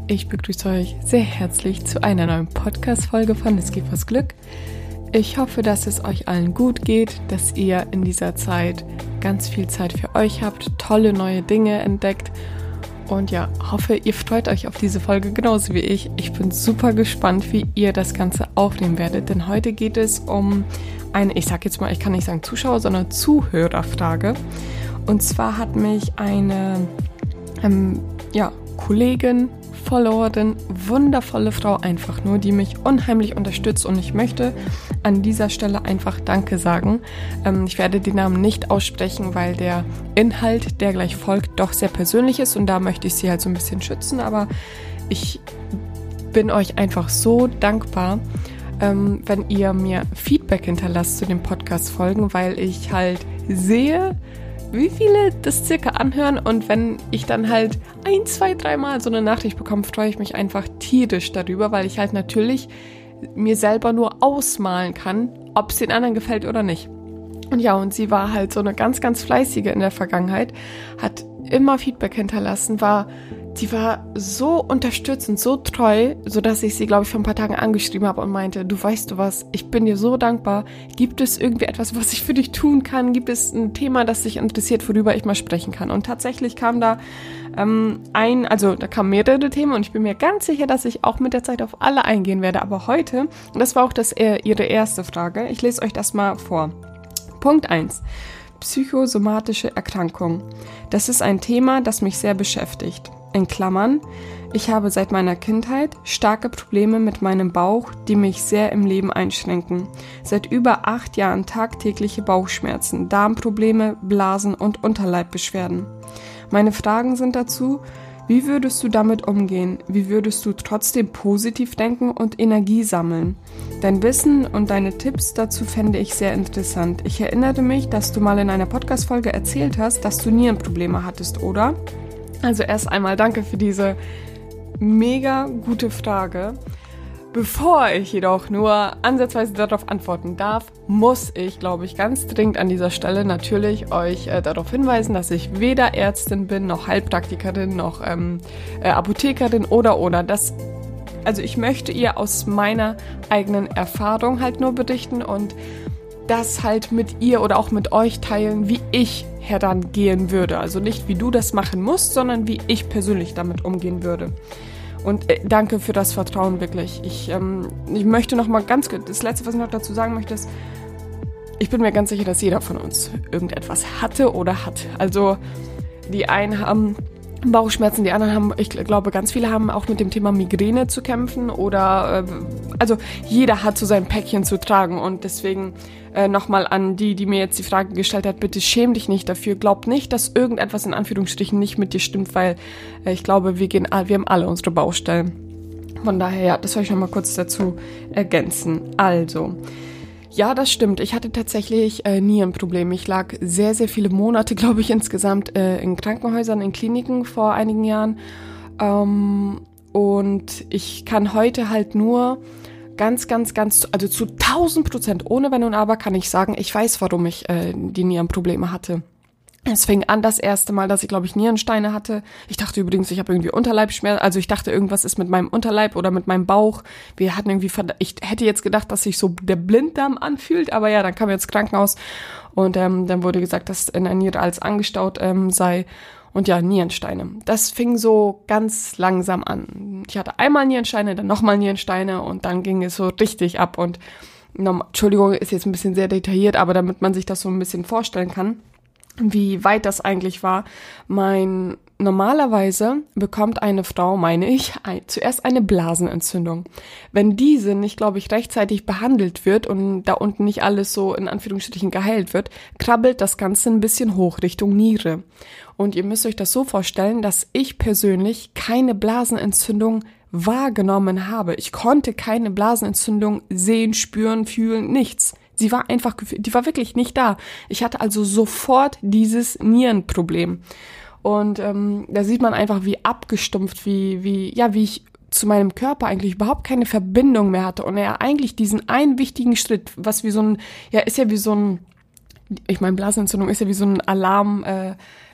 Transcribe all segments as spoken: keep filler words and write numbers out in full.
Ich begrüße euch sehr herzlich zu einer neuen Podcast-Folge von Es geht was Glück. Ich hoffe, dass es euch allen gut geht, dass ihr in dieser Zeit ganz viel Zeit für euch habt, tolle neue Dinge entdeckt und ja, hoffe, ihr freut euch auf diese Folge genauso wie ich. Ich bin super gespannt, wie ihr das Ganze aufnehmen werdet, denn heute geht es um eine, ich sag jetzt mal, ich kann nicht sagen Zuschauer, sondern Zuhörerfrage. Und zwar hat mich eine ähm, ja, Kollegin, Followerin, wundervolle Frau einfach nur, die mich unheimlich unterstützt und ich möchte an dieser Stelle einfach Danke sagen. Ähm, ich werde den Namen nicht aussprechen, weil der Inhalt, der gleich folgt, doch sehr persönlich ist und da möchte ich sie halt so ein bisschen schützen, aber ich bin euch einfach so dankbar, ähm, wenn ihr mir Feedback hinterlasst zu den Podcast-Folgen, weil ich halt sehe, wie viele das circa anhören und wenn ich dann halt ein, zwei, dreimal so eine Nachricht bekomme, freue ich mich einfach tierisch darüber, weil ich halt natürlich mir selber nur ausmalen kann, ob es den anderen gefällt oder nicht. Und ja, und sie war halt so eine ganz, ganz fleißige in der Vergangenheit, hat immer Feedback hinterlassen, war, die war so unterstützend, so treu, sodass ich sie, glaube ich, vor ein paar Tagen angeschrieben habe und meinte, du weißt du was, ich bin dir so dankbar, gibt es irgendwie etwas, was ich für dich tun kann, gibt es ein Thema, das dich interessiert, worüber ich mal sprechen kann? Und tatsächlich kam da ähm, ein, also da kamen mehrere Themen und ich bin mir ganz sicher, dass ich auch mit der Zeit auf alle eingehen werde, aber heute, und das war auch das, äh, ihre erste Frage, ich lese euch das mal vor. Punkt eins. Psychosomatische Erkrankung. Das ist ein Thema, das mich sehr beschäftigt. In Klammern, ich habe seit meiner Kindheit starke Probleme mit meinem Bauch, die mich sehr im Leben einschränken. Seit über acht Jahren tagtägliche Bauchschmerzen, Darmprobleme, Blasen und Unterleibbeschwerden. Meine Fragen sind dazu: Wie würdest du damit umgehen? Wie würdest du trotzdem positiv denken und Energie sammeln? Dein Wissen und deine Tipps dazu fände ich sehr interessant. Ich erinnere mich, dass du mal in einer Podcast-Folge erzählt hast, dass du Nierenprobleme hattest, oder? Also erst einmal danke für diese mega gute Frage. Bevor ich jedoch nur ansatzweise darauf antworten darf, muss ich, glaube ich, ganz dringend an dieser Stelle natürlich euch äh, darauf hinweisen, dass ich weder Ärztin bin, noch Heilpraktikerin, noch ähm, äh, Apothekerin oder oder. Das, also ich möchte ihr aus meiner eigenen Erfahrung halt nur berichten und das halt mit ihr oder auch mit euch teilen, wie ich herangehen würde. Also nicht, wie du das machen musst, sondern wie ich persönlich damit umgehen würde. Und äh, danke für das Vertrauen, wirklich. Ich, ähm, ich möchte noch mal ganz, das Letzte, was ich noch dazu sagen möchte, ist, ich bin mir ganz sicher, dass jeder von uns irgendetwas hatte oder hat. Also die einen haben Bauchschmerzen, die anderen haben, ich glaube, ganz viele haben auch mit dem Thema Migräne zu kämpfen oder, äh, also jeder hat so sein Päckchen zu tragen und deswegen äh, nochmal an die, die mir jetzt die Frage gestellt hat, bitte schäm dich nicht dafür, glaub nicht, dass irgendetwas in Anführungsstrichen nicht mit dir stimmt, weil äh, ich glaube, wir gehen, wir haben alle unsere Baustellen. Von daher, ja, das soll ich nochmal kurz dazu ergänzen. Also, ja, das stimmt. Ich hatte tatsächlich äh, Nierenprobleme. Ich lag sehr, sehr viele Monate, glaube ich, insgesamt äh, in Krankenhäusern, in Kliniken vor einigen Jahren. Ähm, und ich kann heute halt nur ganz, ganz, ganz, also zu tausend Prozent, ohne Wenn und Aber, kann ich sagen, ich weiß, warum ich äh, die Nierenprobleme hatte. Es fing an das erste Mal, dass ich, glaube ich, Nierensteine hatte. Ich dachte übrigens, ich habe irgendwie Unterleibschmerzen. Also ich dachte, irgendwas ist mit meinem Unterleib oder mit meinem Bauch. Wir hatten irgendwie, ich hätte jetzt gedacht, dass sich so der Blinddarm anfühlt. Aber ja, dann kam ich ins Krankenhaus und ähm, dann wurde gesagt, dass in der Niere alles angestaut ähm, sei. Und ja, Nierensteine. Das fing so ganz langsam an. Ich hatte einmal Nierensteine, dann nochmal Nierensteine und dann ging es so richtig ab. Und Entschuldigung, ist jetzt ein bisschen sehr detailliert, aber damit man sich das so ein bisschen vorstellen kann, wie weit das eigentlich war. Mein, normalerweise bekommt eine Frau, meine ich, ein, zuerst eine Blasenentzündung. Wenn diese nicht, glaube ich, rechtzeitig behandelt wird und da unten nicht alles so in Anführungsstrichen geheilt wird, krabbelt das Ganze ein bisschen hoch Richtung Niere. Und ihr müsst euch das so vorstellen, dass ich persönlich keine Blasenentzündung wahrgenommen habe. Ich konnte keine Blasenentzündung sehen, spüren, fühlen, nichts. Sie war einfach, die war wirklich nicht da. Ich hatte also sofort dieses Nierenproblem. Und ähm, da sieht man einfach, wie abgestumpft, wie, wie, ja, wie ich zu meinem Körper eigentlich überhaupt keine Verbindung mehr hatte. Und er eigentlich diesen einen wichtigen Schritt, was wie so ein, ja, ist ja wie so ein, ich meine, Blasenentzündung ist ja wie so ein Alarm, äh,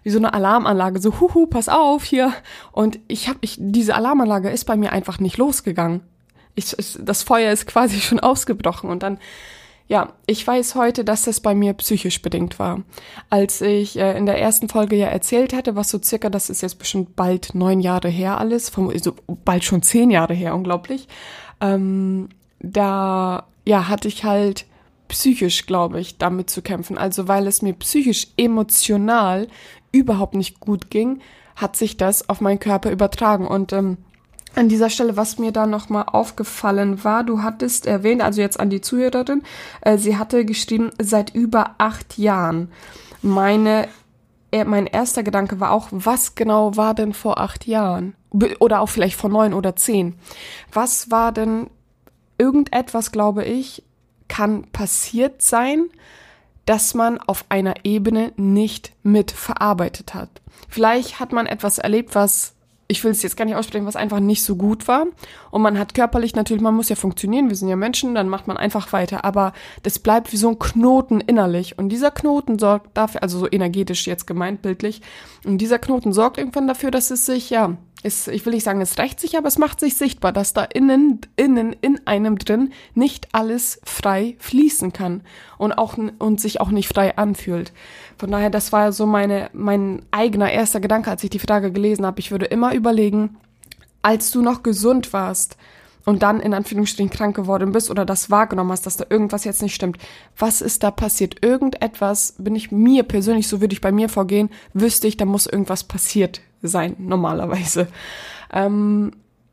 wie so eine Alarmanlage, so huhu, pass auf hier. Und ich habe, ich, diese Alarmanlage ist bei mir einfach nicht losgegangen. Ich, ich, das Feuer ist quasi schon ausgebrochen und dann, ja, ich weiß heute, dass das bei mir psychisch bedingt war. Als ich äh, in der ersten Folge ja erzählt hatte, was so circa, das ist jetzt bestimmt bald neun Jahre her alles, vom, also bald schon zehn Jahre her, unglaublich, ähm, da, ja, hatte ich halt psychisch, glaube ich, damit zu kämpfen. Also weil es mir psychisch, emotional überhaupt nicht gut ging, hat sich das auf meinen Körper übertragen. Und ähm, an dieser Stelle, was mir da nochmal aufgefallen war, du hattest erwähnt, also jetzt an die Zuhörerin, äh, sie hatte geschrieben, seit über acht Jahren. Meine, äh, mein erster Gedanke war auch, was genau war denn vor acht Jahren? Be- oder auch vielleicht vor neun oder zehn. Was war denn irgendetwas, glaube ich, kann passiert sein, dass man auf einer Ebene nicht mit verarbeitet hat. Vielleicht hat man etwas erlebt, was, ich will es jetzt gar nicht aussprechen, was einfach nicht so gut war. Und man hat körperlich natürlich, man muss ja funktionieren, wir sind ja Menschen, dann macht man einfach weiter. Aber das bleibt wie so ein Knoten innerlich. Und dieser Knoten sorgt dafür, also so energetisch jetzt gemeint, bildlich, und dieser Knoten sorgt irgendwann dafür, dass es sich, ja, ist, ich will nicht sagen, es rächt sich, aber es macht sich sichtbar, dass da innen, innen, in einem drin nicht alles frei fließen kann und auch, und sich auch nicht frei anfühlt. Von daher, das war so meine, mein eigener erster Gedanke, als ich die Frage gelesen habe. Ich würde immer überlegen, als du noch gesund warst und dann in Anführungsstrichen krank geworden bist oder das wahrgenommen hast, dass da irgendwas jetzt nicht stimmt. Was ist da passiert? Irgendetwas, bin ich mir persönlich, so würde ich bei mir vorgehen, wüsste ich, da muss irgendwas passiert sein, normalerweise. Ähm,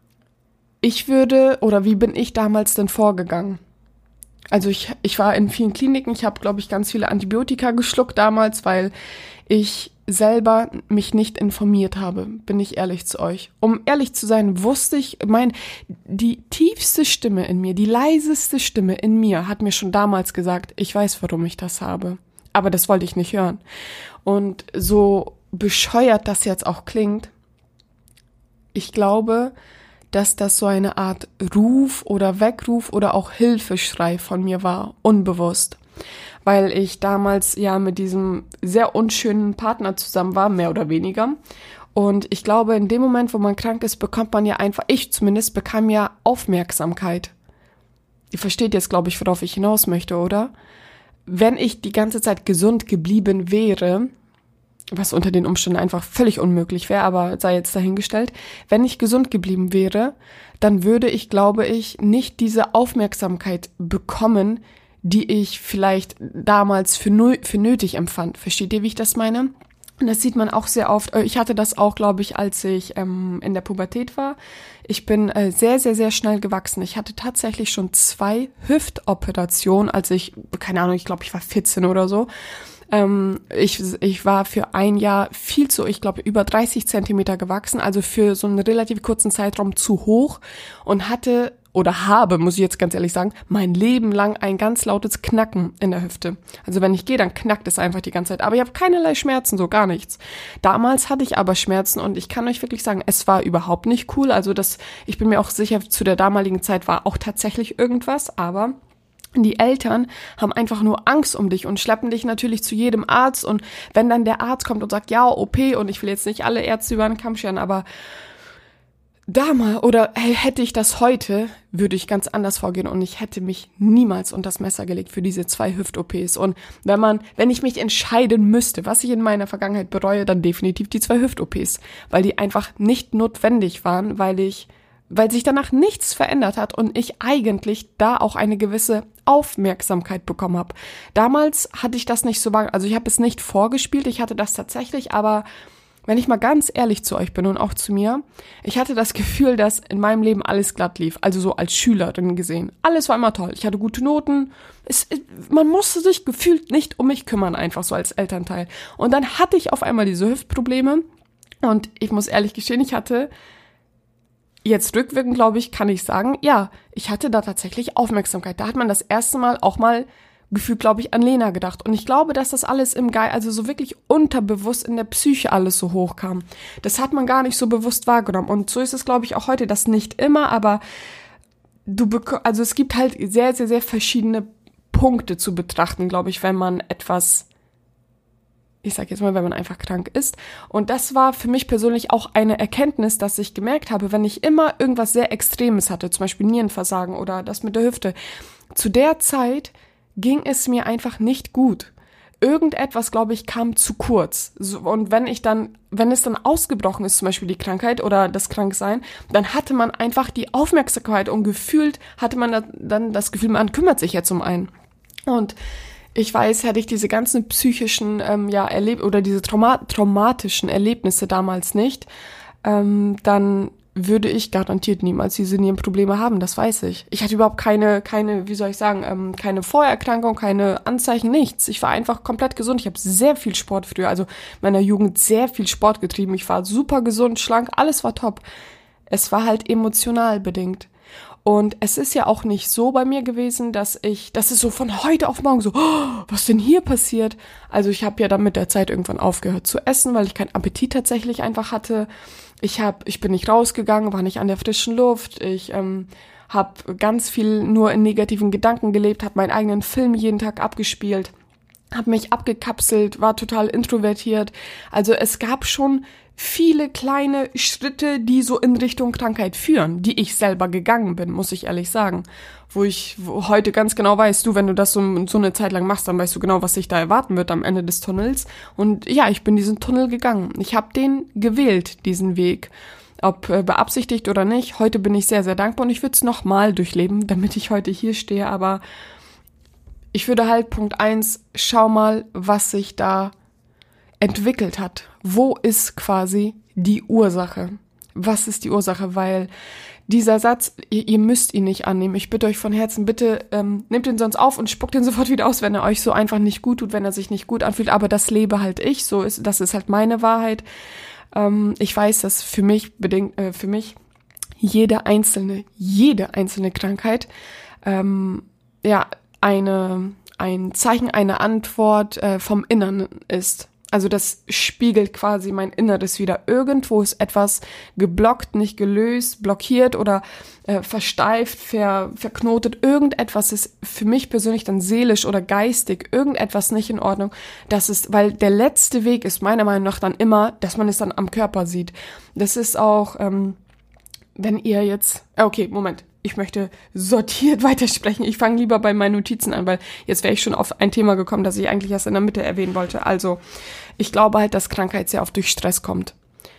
ich würde, oder wie bin ich damals denn vorgegangen? Also ich, ich war in vielen Kliniken, ich habe, glaube ich, ganz viele Antibiotika geschluckt damals, weil ich selber mich nicht informiert habe, bin ich ehrlich zu euch. Um ehrlich zu sein, wusste ich, mein, die tiefste Stimme in mir, die leiseste Stimme in mir hat mir schon damals gesagt, ich weiß, warum ich das habe. Aber das wollte ich nicht hören. Und so bescheuert das jetzt auch klingt, ich glaube, dass das so eine Art Ruf oder Weckruf oder auch Hilfeschrei von mir war, unbewusst. Weil ich damals ja mit diesem sehr unschönen Partner zusammen war, mehr oder weniger. Und ich glaube, in dem Moment, wo man krank ist, bekommt man ja einfach, ich zumindest, bekam ja Aufmerksamkeit. Ihr versteht jetzt, glaube ich, worauf ich hinaus möchte, oder? Wenn ich die ganze Zeit gesund geblieben wäre, was unter den Umständen einfach völlig unmöglich wäre, aber sei jetzt dahingestellt, wenn ich gesund geblieben wäre, dann würde ich, glaube ich, nicht diese Aufmerksamkeit bekommen, die ich vielleicht damals für, nö- für nötig empfand. Versteht ihr, wie ich das meine? Und das sieht man auch sehr oft. Ich hatte das auch, glaube ich, als ich ähm, in der Pubertät war. Ich bin äh, sehr, sehr, sehr schnell gewachsen. Ich hatte tatsächlich schon zwei Hüftoperationen, als ich, keine Ahnung, ich glaube, ich war vierzehn oder so. Ähm, ich, ich war für ein Jahr viel zu, ich glaube, über dreißig Zentimeter gewachsen, also für so einen relativ kurzen Zeitraum zu hoch und hatte oder habe, muss ich jetzt ganz ehrlich sagen, mein Leben lang ein ganz lautes Knacken in der Hüfte. Also wenn ich gehe, dann knackt es einfach die ganze Zeit. Aber ich habe keinerlei Schmerzen, so gar nichts. Damals hatte ich aber Schmerzen und ich kann euch wirklich sagen, es war überhaupt nicht cool. Also das, ich bin mir auch sicher, zu der damaligen Zeit war auch tatsächlich irgendwas, aber die Eltern haben einfach nur Angst um dich und schleppen dich natürlich zu jedem Arzt. Und wenn dann der Arzt kommt und sagt, ja, O P, und ich will jetzt nicht alle Ärzte über den Kamm scheren, aber damals, oder hey, hätte ich das heute, würde ich ganz anders vorgehen und ich hätte mich niemals unter das Messer gelegt für diese zwei Hüft-O Ps. Und wenn man, wenn ich mich entscheiden müsste, was ich in meiner Vergangenheit bereue, dann definitiv die zwei Hüft-O Ps, weil die einfach nicht notwendig waren, weil ich, weil sich danach nichts verändert hat und ich eigentlich da auch eine gewisse Aufmerksamkeit bekommen habe. Damals hatte ich das nicht so, also ich habe es nicht vorgespielt, ich hatte das tatsächlich, aber wenn ich mal ganz ehrlich zu euch bin und auch zu mir, ich hatte das Gefühl, dass in meinem Leben alles glatt lief, also so als Schülerin gesehen. Alles war immer toll, ich hatte gute Noten, es, man musste sich gefühlt nicht um mich kümmern, einfach so als Elternteil. Und dann hatte ich auf einmal diese Hüftprobleme und ich muss ehrlich gestehen, ich hatte, jetzt rückwirkend glaube ich, kann ich sagen, ja, ich hatte da tatsächlich Aufmerksamkeit. Da hat man das erste Mal auch mal gefühlt, glaube ich, an Lena gedacht. Und ich glaube, dass das alles im Geist, also so wirklich unterbewusst in der Psyche alles so hochkam. Das hat man gar nicht so bewusst wahrgenommen. Und so ist es, glaube ich, auch heute. Das nicht immer, aber du bek- also es gibt halt sehr, sehr, sehr verschiedene Punkte zu betrachten, glaube ich, wenn man etwas ich sage jetzt mal, wenn man einfach krank ist. Und das war für mich persönlich auch eine Erkenntnis, dass ich gemerkt habe, wenn ich immer irgendwas sehr Extremes hatte, zum Beispiel Nierenversagen oder das mit der Hüfte, zu der Zeit ging es mir einfach nicht gut. Irgendetwas, glaube ich, kam zu kurz. Und wenn ich dann, wenn es dann ausgebrochen ist, zum Beispiel die Krankheit oder das Kranksein, dann hatte man einfach die Aufmerksamkeit und gefühlt hatte man dann das Gefühl, man kümmert sich jetzt um einen. Und ich weiß, hätte ich diese ganzen psychischen, ähm, ja, erleb oder diese trauma- traumatischen Erlebnisse damals nicht, ähm, dann würde ich garantiert niemals diese Nierenprobleme haben, das weiß ich. Ich hatte überhaupt keine, keine, wie soll ich sagen, ähm, keine Vorerkrankung, keine Anzeichen, nichts. Ich war einfach komplett gesund. Ich habe sehr viel Sport früher, also in meiner Jugend sehr viel Sport getrieben. Ich war super gesund, schlank, alles war top. Es war halt emotional bedingt. Und es ist ja auch nicht so bei mir gewesen, dass ich, dass es so von heute auf morgen so, oh, was denn hier passiert? Also ich habe ja dann mit der Zeit irgendwann aufgehört zu essen, weil ich keinen Appetit tatsächlich einfach hatte. Ich hab, ich bin nicht rausgegangen, war nicht an der frischen Luft. Ich ähm, habe ganz viel nur in negativen Gedanken gelebt, habe meinen eigenen Film jeden Tag abgespielt, habe mich abgekapselt, war total introvertiert. Also es gab schon viele kleine Schritte, die so in Richtung Krankheit führen, die ich selber gegangen bin, muss ich ehrlich sagen. Wo ich wo heute ganz genau weiß, du, wenn du das so, so eine Zeit lang machst, dann weißt du genau, was sich da erwarten wird am Ende des Tunnels. Und ja, ich bin diesen Tunnel gegangen. Ich habe den gewählt, diesen Weg. Ob äh, beabsichtigt oder nicht, heute bin ich sehr, sehr dankbar und ich würde es nochmal durchleben, damit ich heute hier stehe. Aber ich würde halt Punkt eins, schau mal, was sich da entwickelt hat. Wo ist quasi die Ursache? Was ist die Ursache? Weil dieser Satz, ihr, ihr müsst ihn nicht annehmen. Ich bitte euch von Herzen, bitte ähm, nehmt ihn sonst auf und spuckt ihn sofort wieder aus, wenn er euch so einfach nicht gut tut, wenn er sich nicht gut anfühlt. Aber das lebe halt ich, so ist, das ist halt meine Wahrheit. Ähm, ich weiß, dass für mich bedingt, äh, für mich jede einzelne, jede einzelne Krankheit ähm, ja eine ein Zeichen, eine Antwort äh, vom Inneren ist. Also das spiegelt quasi mein Inneres wieder. Irgendwo ist etwas geblockt, nicht gelöst, blockiert oder äh, versteift, ver, verknotet. Irgendetwas ist für mich persönlich dann seelisch oder geistig, irgendetwas nicht in Ordnung. Das ist, weil der letzte Weg ist meiner Meinung nach dann immer, dass man es dann am Körper sieht. Das ist auch, ähm, wenn ihr jetzt, okay, Moment. Ich möchte sortiert weitersprechen. Ich fange lieber bei meinen Notizen an, weil jetzt wäre ich schon auf ein Thema gekommen, das ich eigentlich erst in der Mitte erwähnen wollte. Also, ich glaube halt, dass Krankheit sehr oft durch Stress kommt.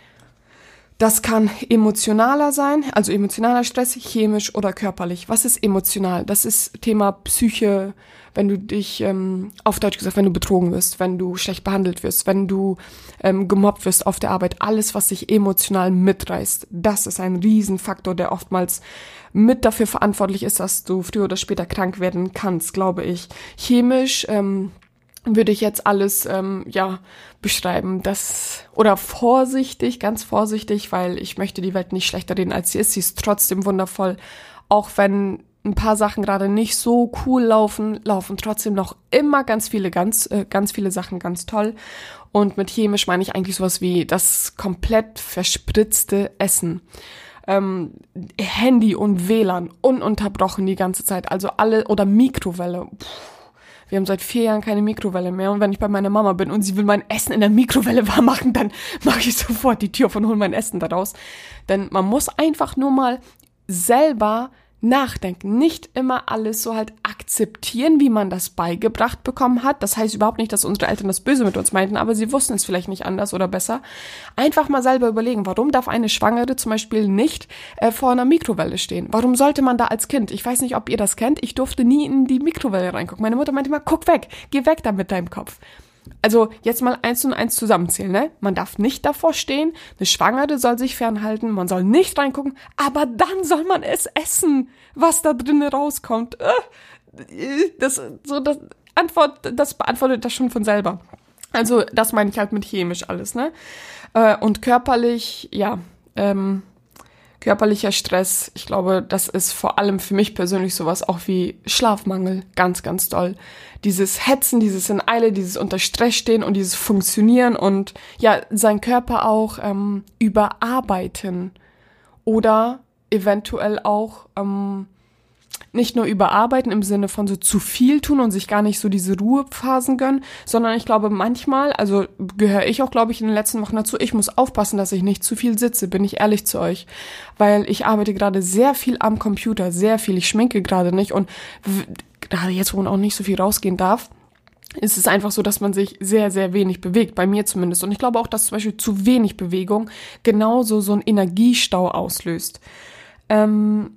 Das kann emotionaler sein, also emotionaler Stress, chemisch oder körperlich. Was ist emotional? Das ist Thema Psyche, wenn du dich, ähm, auf Deutsch gesagt, wenn du betrogen wirst, wenn du schlecht behandelt wirst, wenn du ähm, gemobbt wirst auf der Arbeit. Alles, was sich emotional mitreißt, das ist ein Riesenfaktor, der oftmals mit dafür verantwortlich ist, dass du früher oder später krank werden kannst, glaube ich. Chemisch ähm, würde ich jetzt alles ähm, ja beschreiben, das oder vorsichtig, ganz vorsichtig, weil ich möchte die Welt nicht schlechter reden, als sie ist. Sie ist trotzdem wundervoll, auch wenn ein paar Sachen gerade nicht so cool laufen, laufen trotzdem noch immer ganz viele, ganz, äh, ganz viele Sachen ganz toll. Und mit chemisch meine ich eigentlich sowas wie das komplett verspritzte Essen. Ähm, Handy und W L A N ununterbrochen die ganze Zeit, also alle, oder Mikrowelle. Puh. Wir haben seit vier Jahren keine Mikrowelle mehr und wenn ich bei meiner Mama bin und sie will mein Essen in der Mikrowelle warm machen, dann mache ich sofort die Tür auf und hole mein Essen da raus. Denn man muss einfach nur mal selber nachdenken, nicht immer alles so halt akzeptieren, wie man das beigebracht bekommen hat. Das heißt überhaupt nicht, dass unsere Eltern das Böse mit uns meinten, aber sie wussten es vielleicht nicht anders oder besser. Einfach mal selber überlegen, warum darf eine Schwangere zum Beispiel nicht äh, vor einer Mikrowelle stehen? Warum sollte man da als Kind, ich weiß nicht, ob ihr das kennt, ich durfte nie in die Mikrowelle reingucken. Meine Mutter meinte immer, guck weg, geh weg da mit deinem Kopf. Also jetzt mal eins und eins zusammenzählen, ne? Man darf nicht davor stehen, eine Schwangere soll sich fernhalten, man soll nicht reingucken, aber dann soll man es essen, was da drinnen rauskommt. Das, so, das, Antwort, das beantwortet das schon von selber. Also das meine ich halt mit chemisch alles, ne? Und körperlich, ja, ähm, körperlicher Stress, ich glaube, das ist vor allem für mich persönlich sowas auch wie Schlafmangel, ganz, ganz doll. Dieses Hetzen, dieses in Eile, dieses unter Stress stehen und dieses Funktionieren und ja, sein Körper auch ähm, überarbeiten oder eventuell auch, ähm, nicht nur überarbeiten im Sinne von so zu viel tun und sich gar nicht so diese Ruhephasen gönnen, sondern ich glaube manchmal, also gehöre ich auch, glaube ich, in den letzten Wochen dazu, ich muss aufpassen, dass ich nicht zu viel sitze, bin ich ehrlich zu euch, weil ich arbeite gerade sehr viel am Computer, sehr viel, ich schminke gerade nicht und w- gerade jetzt, wo man auch nicht so viel rausgehen darf, ist es einfach so, dass man sich sehr, sehr wenig bewegt, bei mir zumindest. Und ich glaube auch, dass zum Beispiel zu wenig Bewegung genauso so einen Energiestau auslöst. Ähm,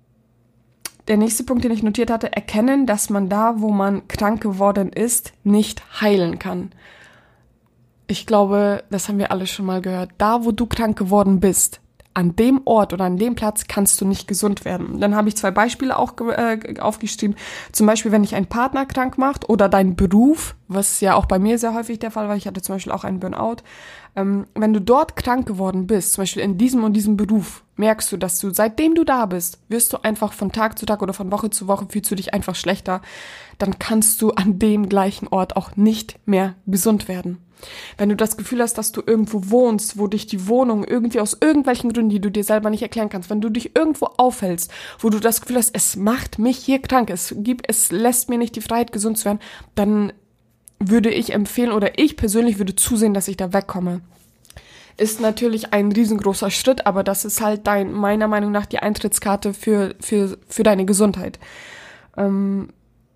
Der nächste Punkt, den ich notiert hatte, erkennen, dass man da, wo man krank geworden ist, nicht heilen kann. Ich glaube, das haben wir alle schon mal gehört. Da, wo du krank geworden bist, an dem Ort oder an dem Platz kannst du nicht gesund werden. Dann habe ich zwei Beispiele auch äh, aufgeschrieben. Zum Beispiel, wenn dich ein Partner krank macht oder dein Beruf, was ja auch bei mir sehr häufig der Fall war. Ich hatte zum Beispiel auch einen Burnout. Ähm, wenn du dort krank geworden bist, zum Beispiel in diesem und diesem Beruf, merkst du, dass du, seitdem du da bist, wirst du einfach von Tag zu Tag oder von Woche zu Woche fühlst du dich einfach schlechter. Dann kannst du an dem gleichen Ort auch nicht mehr gesund werden. Wenn du das Gefühl hast, dass du irgendwo wohnst, wo dich die Wohnung irgendwie aus irgendwelchen Gründen, die du dir selber nicht erklären kannst, wenn du dich irgendwo aufhältst, wo du das Gefühl hast, es macht mich hier krank, es gibt, es lässt mir nicht die Freiheit, gesund zu werden, dann würde ich empfehlen oder ich persönlich würde zusehen, dass ich da wegkomme. Ist natürlich ein riesengroßer Schritt, aber das ist halt dein, meiner Meinung nach die Eintrittskarte für, für, für deine Gesundheit. Ähm,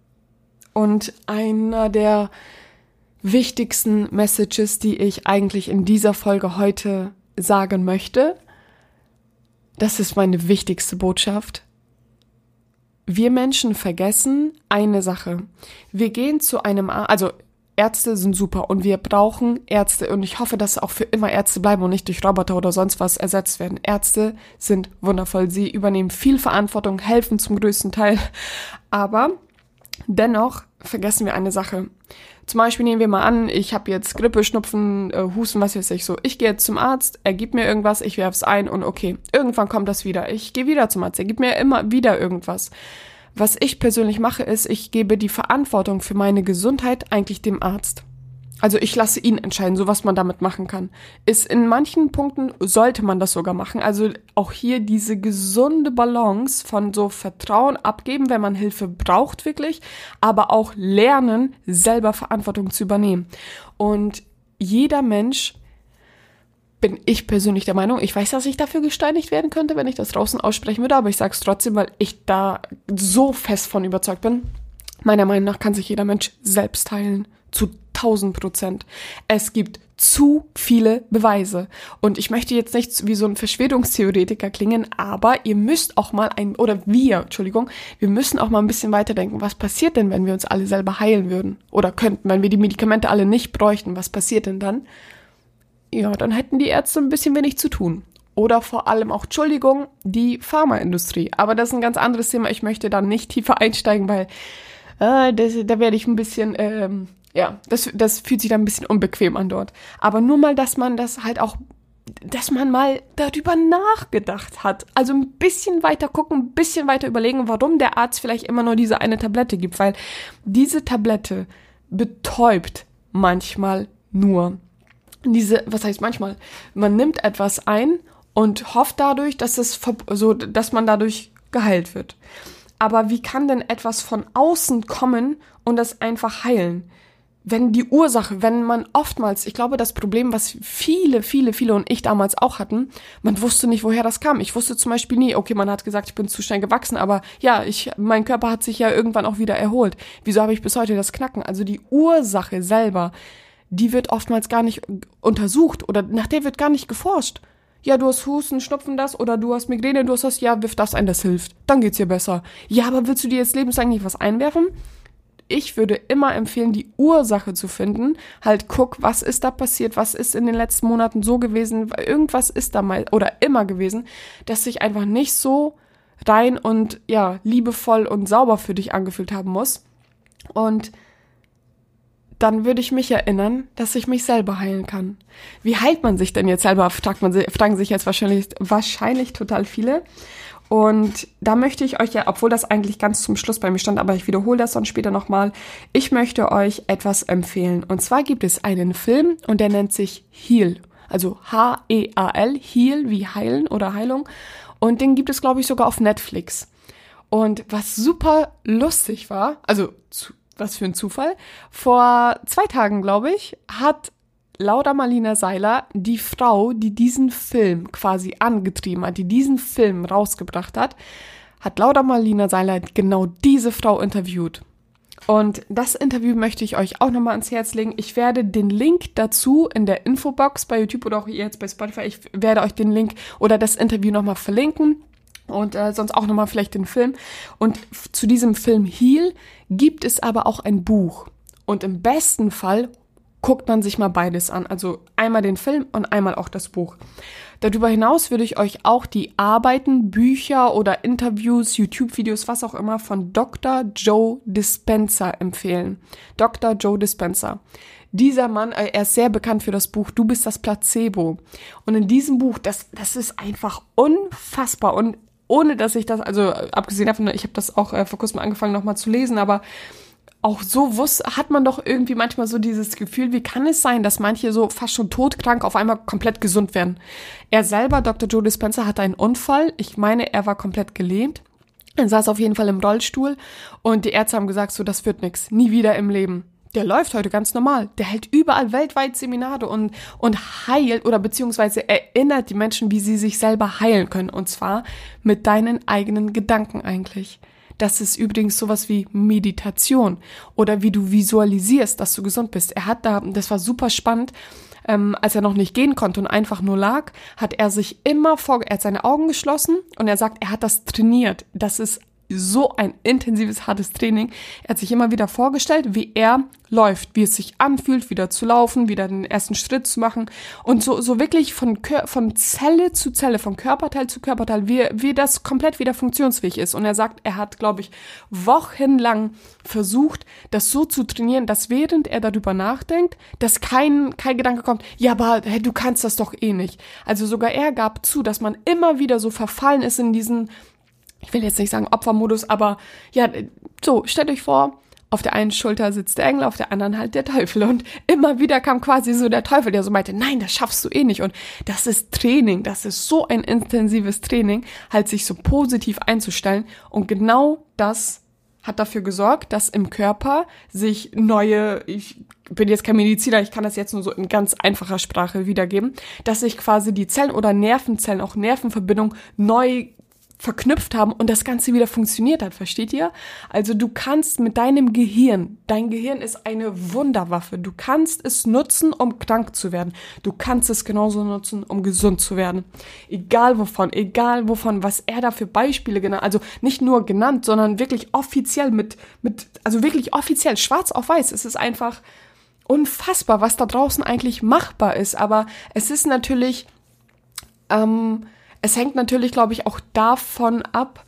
und einer der wichtigsten Messages, die ich eigentlich in dieser Folge heute sagen möchte, das ist meine wichtigste Botschaft. Wir Menschen vergessen eine Sache. Wir gehen zu einem Arzt, also Ärzte sind super und wir brauchen Ärzte und ich hoffe, dass auch für immer Ärzte bleiben und nicht durch Roboter oder sonst was ersetzt werden. Ärzte sind wundervoll. Sie übernehmen viel Verantwortung, helfen zum größten Teil, aber dennoch vergessen wir eine Sache. Zum Beispiel nehmen wir mal an, ich habe jetzt Grippe, Schnupfen, äh, Husten, was weiß ich so. Ich gehe jetzt zum Arzt, er gibt mir irgendwas, ich werf's ein und okay, irgendwann kommt das wieder. Ich gehe wieder zum Arzt, er gibt mir immer wieder irgendwas. Was ich persönlich mache, ist, ich gebe die Verantwortung für meine Gesundheit eigentlich dem Arzt. Also ich lasse ihn entscheiden, so was man damit machen kann. Ist in manchen Punkten sollte man das sogar machen. Also auch hier diese gesunde Balance von so Vertrauen abgeben, wenn man Hilfe braucht wirklich, aber auch lernen, selber Verantwortung zu übernehmen. Und jeder Mensch, bin ich persönlich der Meinung, ich weiß, dass ich dafür gesteinigt werden könnte, wenn ich das draußen aussprechen würde, aber ich sage es trotzdem, weil ich da so fest von überzeugt bin. Meiner Meinung nach kann sich jeder Mensch selbst heilen. Zu tausend Prozent. Es gibt zu viele Beweise. Und ich möchte jetzt nicht wie so ein Verschwörungstheoretiker klingen, aber ihr müsst auch mal ein, oder wir, Entschuldigung, wir müssen auch mal ein bisschen weiterdenken. Was passiert denn, wenn wir uns alle selber heilen würden? Oder könnten, wenn wir die Medikamente alle nicht bräuchten? Was passiert denn dann? Ja, dann hätten die Ärzte ein bisschen wenig zu tun. Oder vor allem auch, Entschuldigung, die Pharmaindustrie. Aber das ist ein ganz anderes Thema. Ich möchte da nicht tiefer einsteigen, weil äh, das, da werde ich ein bisschen... Ähm, Ja, das, das fühlt sich dann ein bisschen unbequem an dort. Aber nur mal, dass man das halt auch, dass man mal darüber nachgedacht hat. Also ein bisschen weiter gucken, ein bisschen weiter überlegen, warum der Arzt vielleicht immer nur diese eine Tablette gibt. Weil diese Tablette betäubt manchmal nur. Diese, was heißt manchmal? Man nimmt etwas ein und hofft dadurch, dass es, so, dass man dadurch geheilt wird. Aber wie kann denn etwas von außen kommen und das einfach heilen? Wenn die Ursache, wenn man oftmals, ich glaube, das Problem, was viele, viele, viele und ich damals auch hatten, man wusste nicht, woher das kam. Ich wusste zum Beispiel nie, okay, man hat gesagt, ich bin zu schnell gewachsen, aber ja, ich, mein Körper hat sich ja irgendwann auch wieder erholt. Wieso habe ich bis heute das Knacken? Also die Ursache selber, die wird oftmals gar nicht untersucht oder nach der wird gar nicht geforscht. Ja, du hast Husten, Schnupfen das oder du hast Migräne, du hast das, ja, wirf das ein, das hilft. Dann geht's dir besser. Ja, aber willst du dir jetzt lebenslang nicht was einwerfen? Ich würde immer empfehlen, die Ursache zu finden. Halt guck, was ist da passiert, was ist in den letzten Monaten so gewesen, irgendwas ist da mal oder immer gewesen, dass sich einfach nicht so rein und ja, liebevoll und sauber für dich angefühlt haben muss. Und dann würde ich mich erinnern, dass ich mich selber heilen kann. Wie heilt man sich denn jetzt selber, fragt man, fragen sich jetzt wahrscheinlich, wahrscheinlich total viele. Und da möchte ich euch ja, obwohl das eigentlich ganz zum Schluss bei mir stand, aber ich wiederhole das dann später nochmal, ich möchte euch etwas empfehlen. Und zwar gibt es einen Film und der nennt sich Heal, also H E A L, Heal wie heilen oder Heilung. Und den gibt es, glaube ich, sogar auf Netflix. Und was super lustig war, also zu, was für ein Zufall, vor zwei Tagen, glaube ich, hat Laura Marlina Seiler, die Frau, die diesen Film quasi angetrieben hat, die diesen Film rausgebracht hat, hat Laura Marlina Seiler genau diese Frau interviewt. Und das Interview möchte ich euch auch nochmal ans Herz legen. Ich werde den Link dazu in der Infobox bei YouTube oder auch jetzt bei Spotify, ich werde euch den Link oder das Interview nochmal verlinken. Und äh, sonst auch nochmal vielleicht den Film. Und f- zu diesem Film Heal gibt es aber auch ein Buch. Und im besten Fall guckt man sich mal beides an. Also einmal den Film und einmal auch das Buch. Darüber hinaus würde ich euch auch die Arbeiten, Bücher oder Interviews, YouTube-Videos, was auch immer von Doktor Joe Dispenza empfehlen. Doktor Joe Dispenza. Dieser Mann, er ist sehr bekannt für das Buch Du bist das Placebo. Und in diesem Buch, das, das ist einfach unfassbar. Und ohne, dass ich das, also abgesehen davon, ich habe das auch äh, vor kurzem angefangen nochmal zu lesen, aber auch so wusste, hat man doch irgendwie manchmal so dieses Gefühl, wie kann es sein, dass manche so fast schon todkrank auf einmal komplett gesund werden. Er selber, Doktor Joe Dispenza, hatte einen Unfall. Ich meine, er war komplett gelähmt. Er saß auf jeden Fall im Rollstuhl und die Ärzte haben gesagt, so, das wird nix, nie wieder im Leben. Der läuft heute ganz normal. Der hält überall weltweit Seminare und, und heilt oder beziehungsweise erinnert die Menschen, wie sie sich selber heilen können. Und zwar mit deinen eigenen Gedanken eigentlich. Das ist übrigens sowas wie Meditation oder wie du visualisierst, dass du gesund bist. Er hat da, das war super spannend, ähm, als er noch nicht gehen konnte und einfach nur lag, hat er sich immer vor, er hat seine Augen geschlossen und er sagt, er hat das trainiert. Das ist so ein intensives, hartes Training. Er hat sich immer wieder vorgestellt, wie er läuft, wie es sich anfühlt, wieder zu laufen, wieder den ersten Schritt zu machen und so so wirklich von Kör- von Zelle zu Zelle, von Körperteil zu Körperteil, wie, wie das komplett wieder funktionsfähig ist. Und er sagt, er hat, glaube ich, wochenlang versucht, das so zu trainieren, dass während er darüber nachdenkt, dass kein, kein Gedanke kommt, ja, aber hey, du kannst das doch eh nicht. Also sogar er gab zu, dass man immer wieder so verfallen ist in diesen, ich will jetzt nicht sagen Opfermodus, aber ja, so, stellt euch vor, auf der einen Schulter sitzt der Engel, auf der anderen halt der Teufel. Und immer wieder kam quasi so der Teufel, der so meinte, nein, das schaffst du eh nicht. Und das ist Training, das ist so ein intensives Training, halt sich so positiv einzustellen. Und genau das hat dafür gesorgt, dass im Körper sich neue, ich bin jetzt kein Mediziner, ich kann das jetzt nur so in ganz einfacher Sprache wiedergeben, dass sich quasi die Zellen oder Nervenzellen, auch Nervenverbindungen neu verknüpft haben und das Ganze wieder funktioniert hat, versteht ihr? Also du kannst mit deinem Gehirn, dein Gehirn ist eine Wunderwaffe, du kannst es nutzen, um krank zu werden, du kannst es genauso nutzen, um gesund zu werden. Egal wovon, egal wovon, was er da für Beispiele genannt, also nicht nur genannt, sondern wirklich offiziell mit, mit, also wirklich offiziell, schwarz auf weiß, es ist einfach unfassbar, was da draußen eigentlich machbar ist, aber es ist natürlich, ähm, Es hängt natürlich, glaube ich, auch davon ab,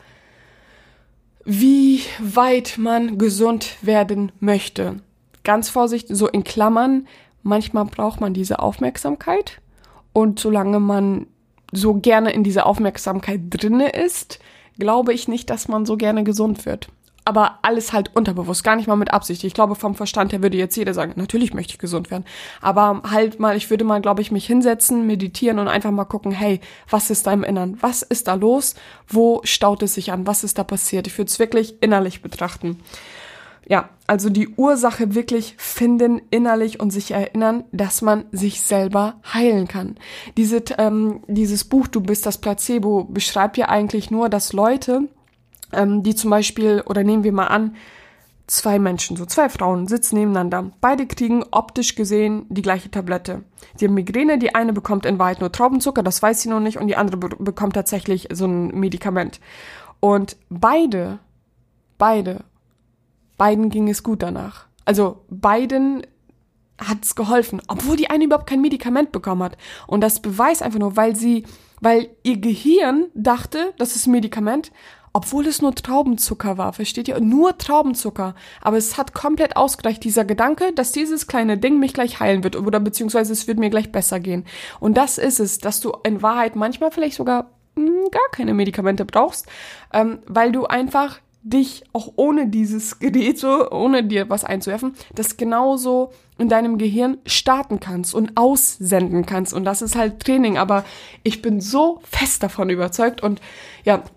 wie weit man gesund werden möchte. Ganz vorsichtig, so in Klammern, manchmal braucht man diese Aufmerksamkeit und solange man so gerne in dieser Aufmerksamkeit drinne ist, glaube ich nicht, dass man so gerne gesund wird. Aber alles halt unterbewusst, gar nicht mal mit Absicht. Ich glaube, vom Verstand her würde jetzt jeder sagen, natürlich möchte ich gesund werden. Aber halt mal, ich würde mal, glaube ich, mich hinsetzen, meditieren und einfach mal gucken, hey, was ist da im Innern? Was ist da los? Wo staut es sich an? Was ist da passiert? Ich würde es wirklich innerlich betrachten. Ja, also die Ursache wirklich finden innerlich und sich erinnern, dass man sich selber heilen kann. Diese, ähm, dieses Buch, Du bist das Placebo, beschreibt ja eigentlich nur, dass Leute, die zum Beispiel, oder nehmen wir mal an, zwei Menschen, so zwei Frauen sitzen nebeneinander. Beide kriegen optisch gesehen die gleiche Tablette. Sie haben Migräne, die eine bekommt in Wahrheit nur Traubenzucker, das weiß sie noch nicht, und die andere be- bekommt tatsächlich so ein Medikament. Und beide, beide, beiden ging es gut danach. Also beiden hat's geholfen, obwohl die eine überhaupt kein Medikament bekommen hat. Und das beweist einfach nur, weil sie, weil ihr Gehirn dachte, das ist ein Medikament, obwohl es nur Traubenzucker war, versteht ihr? Nur Traubenzucker. Aber es hat komplett ausgereicht, dieser Gedanke, dass dieses kleine Ding mich gleich heilen wird oder beziehungsweise es wird mir gleich besser gehen. Und das ist es, dass du in Wahrheit manchmal vielleicht sogar mh, gar keine Medikamente brauchst, ähm, weil du einfach dich auch ohne dieses Gerät, so, ohne dir was einzuwerfen, das genauso in deinem Gehirn starten kannst und aussenden kannst. Und das ist halt Training. Aber ich bin so fest davon überzeugt und ja,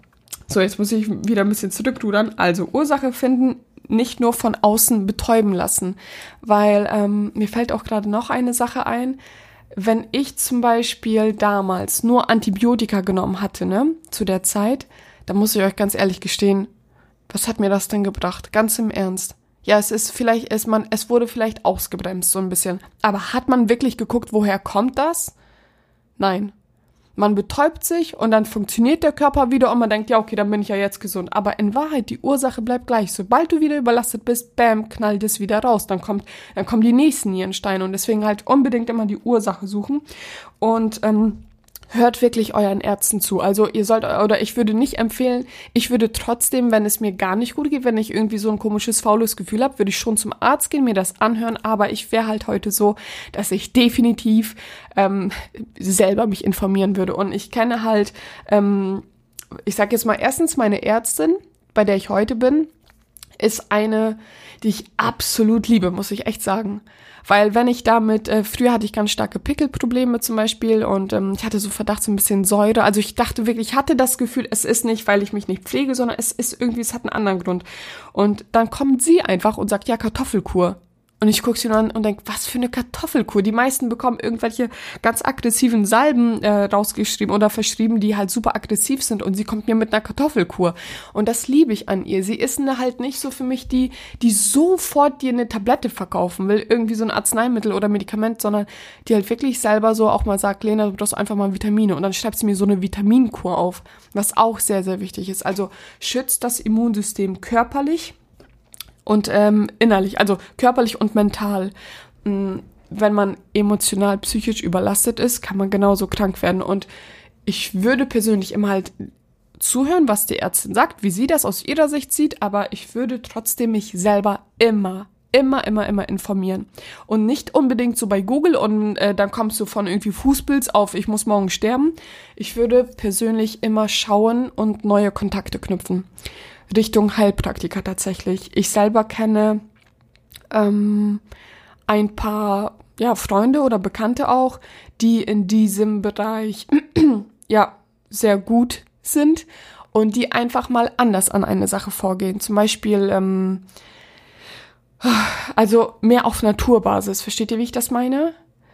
So, jetzt muss ich wieder ein bisschen zurückrudern. Also Ursache finden, nicht nur von außen betäuben lassen. Weil ähm, mir fällt auch gerade noch eine Sache ein. Wenn ich zum Beispiel damals nur Antibiotika genommen hatte, ne, zu der Zeit, dann muss ich euch ganz ehrlich gestehen, was hat mir das denn gebracht? Ganz im Ernst. Ja, es ist vielleicht, es, man, es wurde vielleicht ausgebremst so ein bisschen. Aber hat man wirklich geguckt, woher kommt das? Nein. Man betäubt sich und dann funktioniert der Körper wieder und man denkt, ja, okay, dann bin ich ja jetzt gesund. Aber in Wahrheit, die Ursache bleibt gleich. Sobald du wieder überlastet bist, bam, knallt es wieder raus. Dann kommt, dann kommen die nächsten Nierensteine und deswegen halt unbedingt immer die Ursache suchen. Und ähm, hört wirklich euren Ärzten zu. Also ihr sollt, oder ich würde nicht empfehlen, ich würde trotzdem, wenn es mir gar nicht gut geht, wenn ich irgendwie so ein komisches, faules Gefühl habe, würde ich schon zum Arzt gehen, mir das anhören, aber ich wäre halt heute so, dass ich definitiv ähm, selber mich informieren würde. Und ich kenne halt, ähm, ich sag jetzt mal, erstens meine Ärztin, bei der ich heute bin, ist eine, die ich absolut liebe, muss ich echt sagen. Weil wenn ich damit, äh, früher hatte ich ganz starke Pickelprobleme zum Beispiel und ähm, ich hatte so Verdacht, so ein bisschen Säure. Also ich dachte wirklich, ich hatte das Gefühl, es ist nicht, weil ich mich nicht pflege, sondern es ist irgendwie, es hat einen anderen Grund. Und dann kommt sie einfach und sagt, ja, Kartoffelkur. Und ich gucke sie nur an und denke, was für eine Kartoffelkur. Die meisten bekommen irgendwelche ganz aggressiven Salben äh, rausgeschrieben oder verschrieben, die halt super aggressiv sind. Und sie kommt mir mit einer Kartoffelkur. Und das liebe ich an ihr. Sie ist eine halt nicht so für mich die, die sofort dir eine Tablette verkaufen will, irgendwie so ein Arzneimittel oder Medikament, sondern die halt wirklich selber so auch mal sagt, Lena, du brauchst einfach mal Vitamine. Und dann schreibt sie mir so eine Vitaminkur auf, was auch sehr, sehr wichtig ist. Also schützt das Immunsystem körperlich und ähm, innerlich, also körperlich und mental. Wenn man emotional, psychisch überlastet ist, kann man genauso krank werden. Und ich würde persönlich immer halt zuhören, was die Ärztin sagt, wie sie das aus ihrer Sicht sieht, aber ich würde trotzdem mich selber immer, immer, immer, immer informieren. Und nicht unbedingt so bei Google und äh, dann kommst du von irgendwie Fußpilz auf, ich muss morgen sterben. Ich würde persönlich immer schauen und neue Kontakte knüpfen. Richtung Heilpraktiker tatsächlich. Ich selber kenne ähm, ein paar ja, Freunde oder Bekannte auch, die in diesem Bereich ja sehr gut sind und die einfach mal anders an eine Sache vorgehen. Zum Beispiel ähm, also mehr auf Naturbasis. Versteht ihr, wie ich das meine?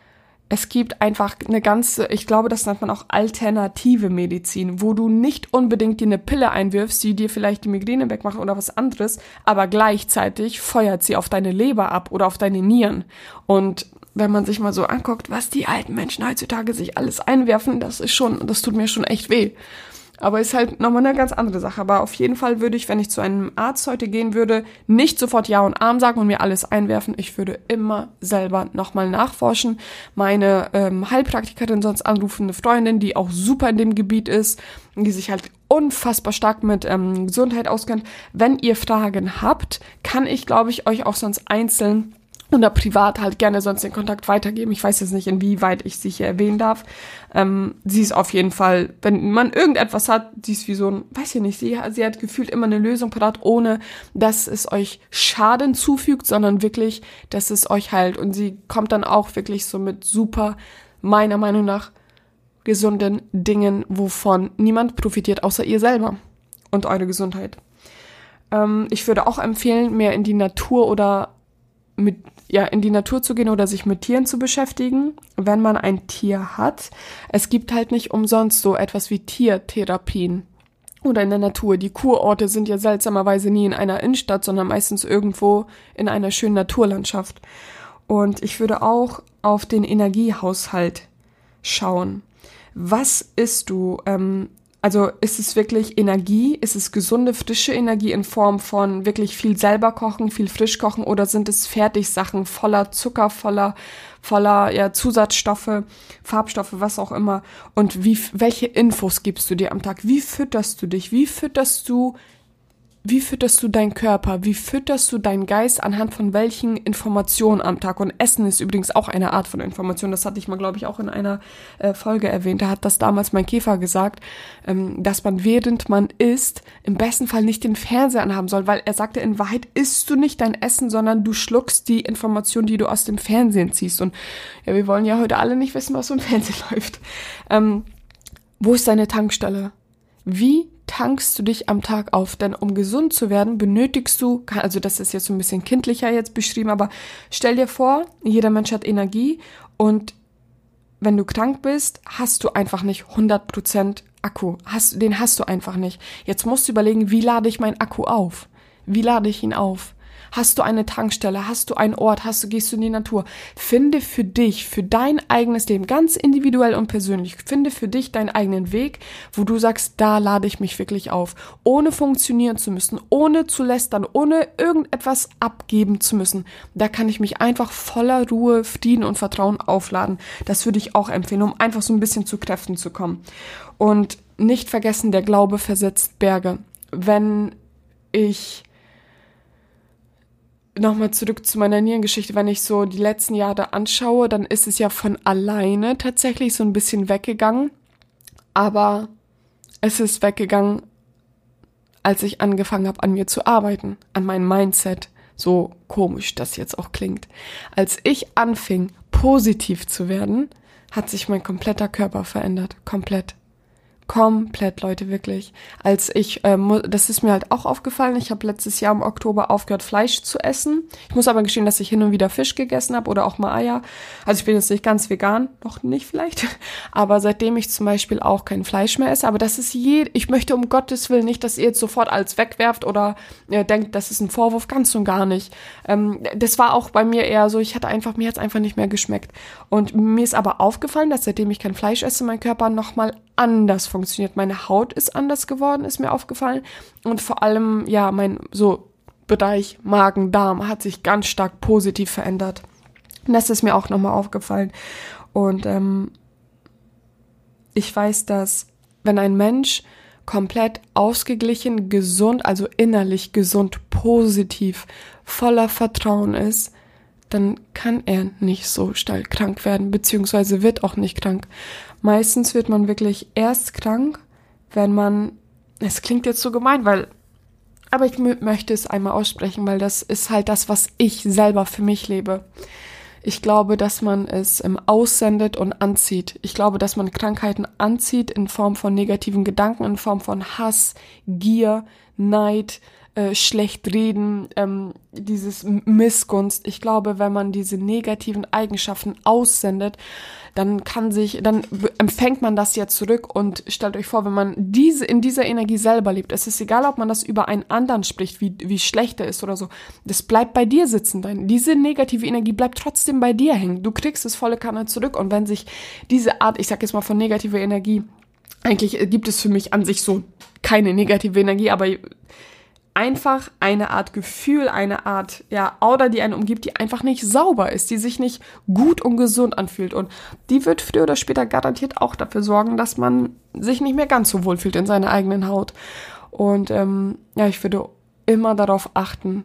Es gibt einfach eine ganze, ich glaube, das nennt man auch alternative Medizin, wo du nicht unbedingt dir eine Pille einwirfst, die dir vielleicht die Migräne wegmacht oder was anderes, aber gleichzeitig feuert sie auf deine Leber ab oder auf deine Nieren. Und wenn man sich mal so anguckt, was die alten Menschen heutzutage sich alles einwerfen, das ist schon, das tut mir schon echt weh. Aber ist halt nochmal eine ganz andere Sache. Aber auf jeden Fall würde ich, wenn ich zu einem Arzt heute gehen würde, nicht sofort Ja und Arm sagen und mir alles einwerfen. Ich würde immer selber nochmal nachforschen. Meine ähm, Heilpraktikerin sonst anrufen, eine Freundin, die auch super in dem Gebiet ist, die sich halt unfassbar stark mit ähm, Gesundheit auskennt. Wenn ihr Fragen habt, kann ich, glaube ich, euch auch sonst einzeln oder privat halt gerne sonst den Kontakt weitergeben. Ich weiß jetzt nicht, inwieweit ich sie hier erwähnen darf. Ähm, sie ist auf jeden Fall, wenn man irgendetwas hat, sie ist wie so ein, weiß ich nicht, sie, sie hat gefühlt immer eine Lösung parat, ohne dass es euch Schaden zufügt, sondern wirklich, dass es euch heilt. Und sie kommt dann auch wirklich so mit super, meiner Meinung nach, gesunden Dingen, wovon niemand profitiert, außer ihr selber und eure Gesundheit. Ähm, ich würde auch empfehlen, mehr in die Natur oder mit ja in die Natur zu gehen oder sich mit Tieren zu beschäftigen, wenn man ein Tier hat. Es gibt halt nicht umsonst so etwas wie Tiertherapien oder in der Natur. Die Kurorte sind ja seltsamerweise nie in einer Innenstadt, sondern meistens irgendwo in einer schönen Naturlandschaft. Und ich würde auch auf den Energiehaushalt schauen. Was isst du? Ähm, Also ist es wirklich Energie? Ist es gesunde, frische Energie in Form von wirklich viel selber kochen, viel frisch kochen oder sind es Fertigsachen voller Zucker, voller, voller ja, Zusatzstoffe, Farbstoffe, was auch immer? Und wie, welche Infos gibst du dir am Tag? Wie fütterst du dich? Wie fütterst du Wie fütterst du deinen Körper? Wie fütterst du deinen Geist anhand von welchen Informationen am Tag? Und Essen ist übrigens auch eine Art von Information. Das hatte ich mal, glaube ich, auch in einer äh, Folge erwähnt. Da hat das damals mein Käfer gesagt, ähm, dass man, während man isst, im besten Fall nicht den Fernseher anhaben soll, weil er sagte, in Wahrheit isst du nicht dein Essen, sondern du schluckst die Information, die du aus dem Fernsehen ziehst. Und ja, wir wollen ja heute alle nicht wissen, was so im Fernsehen läuft. Ähm, wo ist deine Tankstelle? Wie tankst du dich am Tag auf? Denn um gesund zu werden, benötigst du, also das ist jetzt so ein bisschen kindlicher jetzt beschrieben, aber stell dir vor, jeder Mensch hat Energie und wenn du krank bist, hast du einfach nicht hundert Prozent Akku. Hast, den hast du einfach nicht. Jetzt musst du überlegen, wie lade ich meinen Akku auf? Wie lade ich ihn auf? Hast du eine Tankstelle? Hast du einen Ort? Hast du, gehst du in die Natur? Finde für dich, für dein eigenes Leben, ganz individuell und persönlich, finde für dich deinen eigenen Weg, wo du sagst, da lade ich mich wirklich auf. Ohne funktionieren zu müssen, ohne zu lästern, ohne irgendetwas abgeben zu müssen. Da kann ich mich einfach voller Ruhe, Frieden und Vertrauen aufladen. Das würde ich auch empfehlen, um einfach so ein bisschen zu Kräften zu kommen. Und nicht vergessen, der Glaube versetzt Berge. Wenn ich nochmal zurück zu meiner Nierengeschichte, wenn ich so die letzten Jahre anschaue, dann ist es ja von alleine tatsächlich so ein bisschen weggegangen. Aber es ist weggegangen, als ich angefangen habe, an mir zu arbeiten, an meinem Mindset. So komisch das jetzt auch klingt. Als ich anfing, positiv zu werden, hat sich mein kompletter Körper verändert. Komplett. Komplett, Leute, wirklich. Als ich, ähm, das ist mir halt auch aufgefallen, ich habe letztes Jahr im Oktober aufgehört, Fleisch zu essen. Ich muss aber gestehen, dass ich hin und wieder Fisch gegessen habe oder auch mal Eier. Also ich bin jetzt nicht ganz vegan, noch nicht vielleicht. Aber seitdem ich zum Beispiel auch kein Fleisch mehr esse, aber das ist je, ich möchte um Gottes Willen nicht, dass ihr jetzt sofort alles wegwerft oder äh, denkt, das ist ein Vorwurf, ganz und gar nicht. Ähm, das war auch bei mir eher so, ich hatte einfach, mir hat es einfach nicht mehr geschmeckt. Und mir ist aber aufgefallen, dass seitdem ich kein Fleisch esse, mein Körper nochmal anders funktioniert. Meine Haut ist anders geworden, ist mir aufgefallen. Und vor allem, ja, mein so Bereich Magen-Darm hat sich ganz stark positiv verändert. Und das ist mir auch nochmal aufgefallen. Und ähm, ich weiß, dass wenn ein Mensch komplett ausgeglichen, gesund, also innerlich gesund, positiv, voller Vertrauen ist, dann kann er nicht so schnell krank werden, beziehungsweise wird auch nicht krank. Meistens wird man wirklich erst krank, wenn man, es klingt jetzt so gemein, weil, aber ich m- möchte es einmal aussprechen, weil das ist halt das, was ich selber für mich lebe. Ich glaube, dass man es ähm, aussendet und anzieht. Ich glaube, dass man Krankheiten anzieht in Form von negativen Gedanken, in Form von Hass, Gier, Neid, Äh, schlecht reden, ähm, dieses Missgunst. Ich glaube, wenn man diese negativen Eigenschaften aussendet, dann kann sich, dann empfängt man das ja zurück und stellt euch vor, wenn man diese in dieser Energie selber lebt, es ist egal, ob man das über einen anderen spricht, wie wie schlecht er ist oder so, das bleibt bei dir sitzen. Dein, diese negative Energie bleibt trotzdem bei dir hängen. Du kriegst es volle Kanne zurück und wenn sich diese Art, ich sag jetzt mal von negativer Energie, eigentlich gibt es für mich an sich so keine negative Energie, aber einfach eine Art Gefühl, eine Art ja Aura, die einen umgibt, die einfach nicht sauber ist, die sich nicht gut und gesund anfühlt. Und die wird früher oder später garantiert auch dafür sorgen, dass man sich nicht mehr ganz so wohl fühlt in seiner eigenen Haut. Und ähm, ja, ich würde immer darauf achten,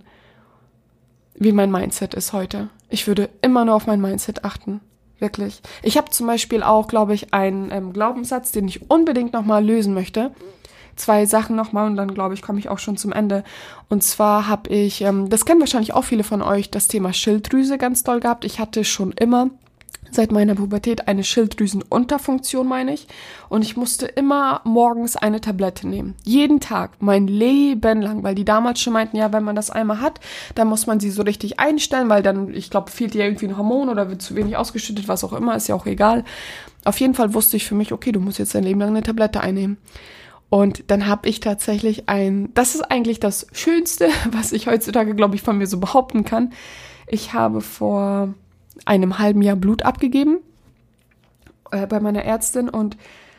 wie mein Mindset ist heute. Ich würde immer nur auf mein Mindset achten. Wirklich. Ich habe zum Beispiel auch, glaube ich, einen ähm, Glaubenssatz, den ich unbedingt nochmal lösen möchte. Zwei Sachen nochmal und dann, glaube ich, komme ich auch schon zum Ende. Und zwar habe ich, ähm, das kennen wahrscheinlich auch viele von euch, das Thema Schilddrüse ganz doll gehabt. Ich hatte schon immer seit meiner Pubertät eine Schilddrüsenunterfunktion, meine ich. Und ich musste immer morgens eine Tablette nehmen. Jeden Tag, mein Leben lang. Weil die damals schon meinten, ja, wenn man das einmal hat, dann muss man sie so richtig einstellen, weil dann, ich glaube, fehlt dir irgendwie ein Hormon oder wird zu wenig ausgeschüttet, was auch immer, ist ja auch egal. Auf jeden Fall wusste ich für mich, okay, du musst jetzt dein Leben lang eine Tablette einnehmen. Und dann habe ich tatsächlich ein, das ist eigentlich das Schönste, was ich heutzutage, glaube ich, von mir so behaupten kann. Ich habe vor einem halben Jahr Blut abgegeben äh, bei meiner Ärztin und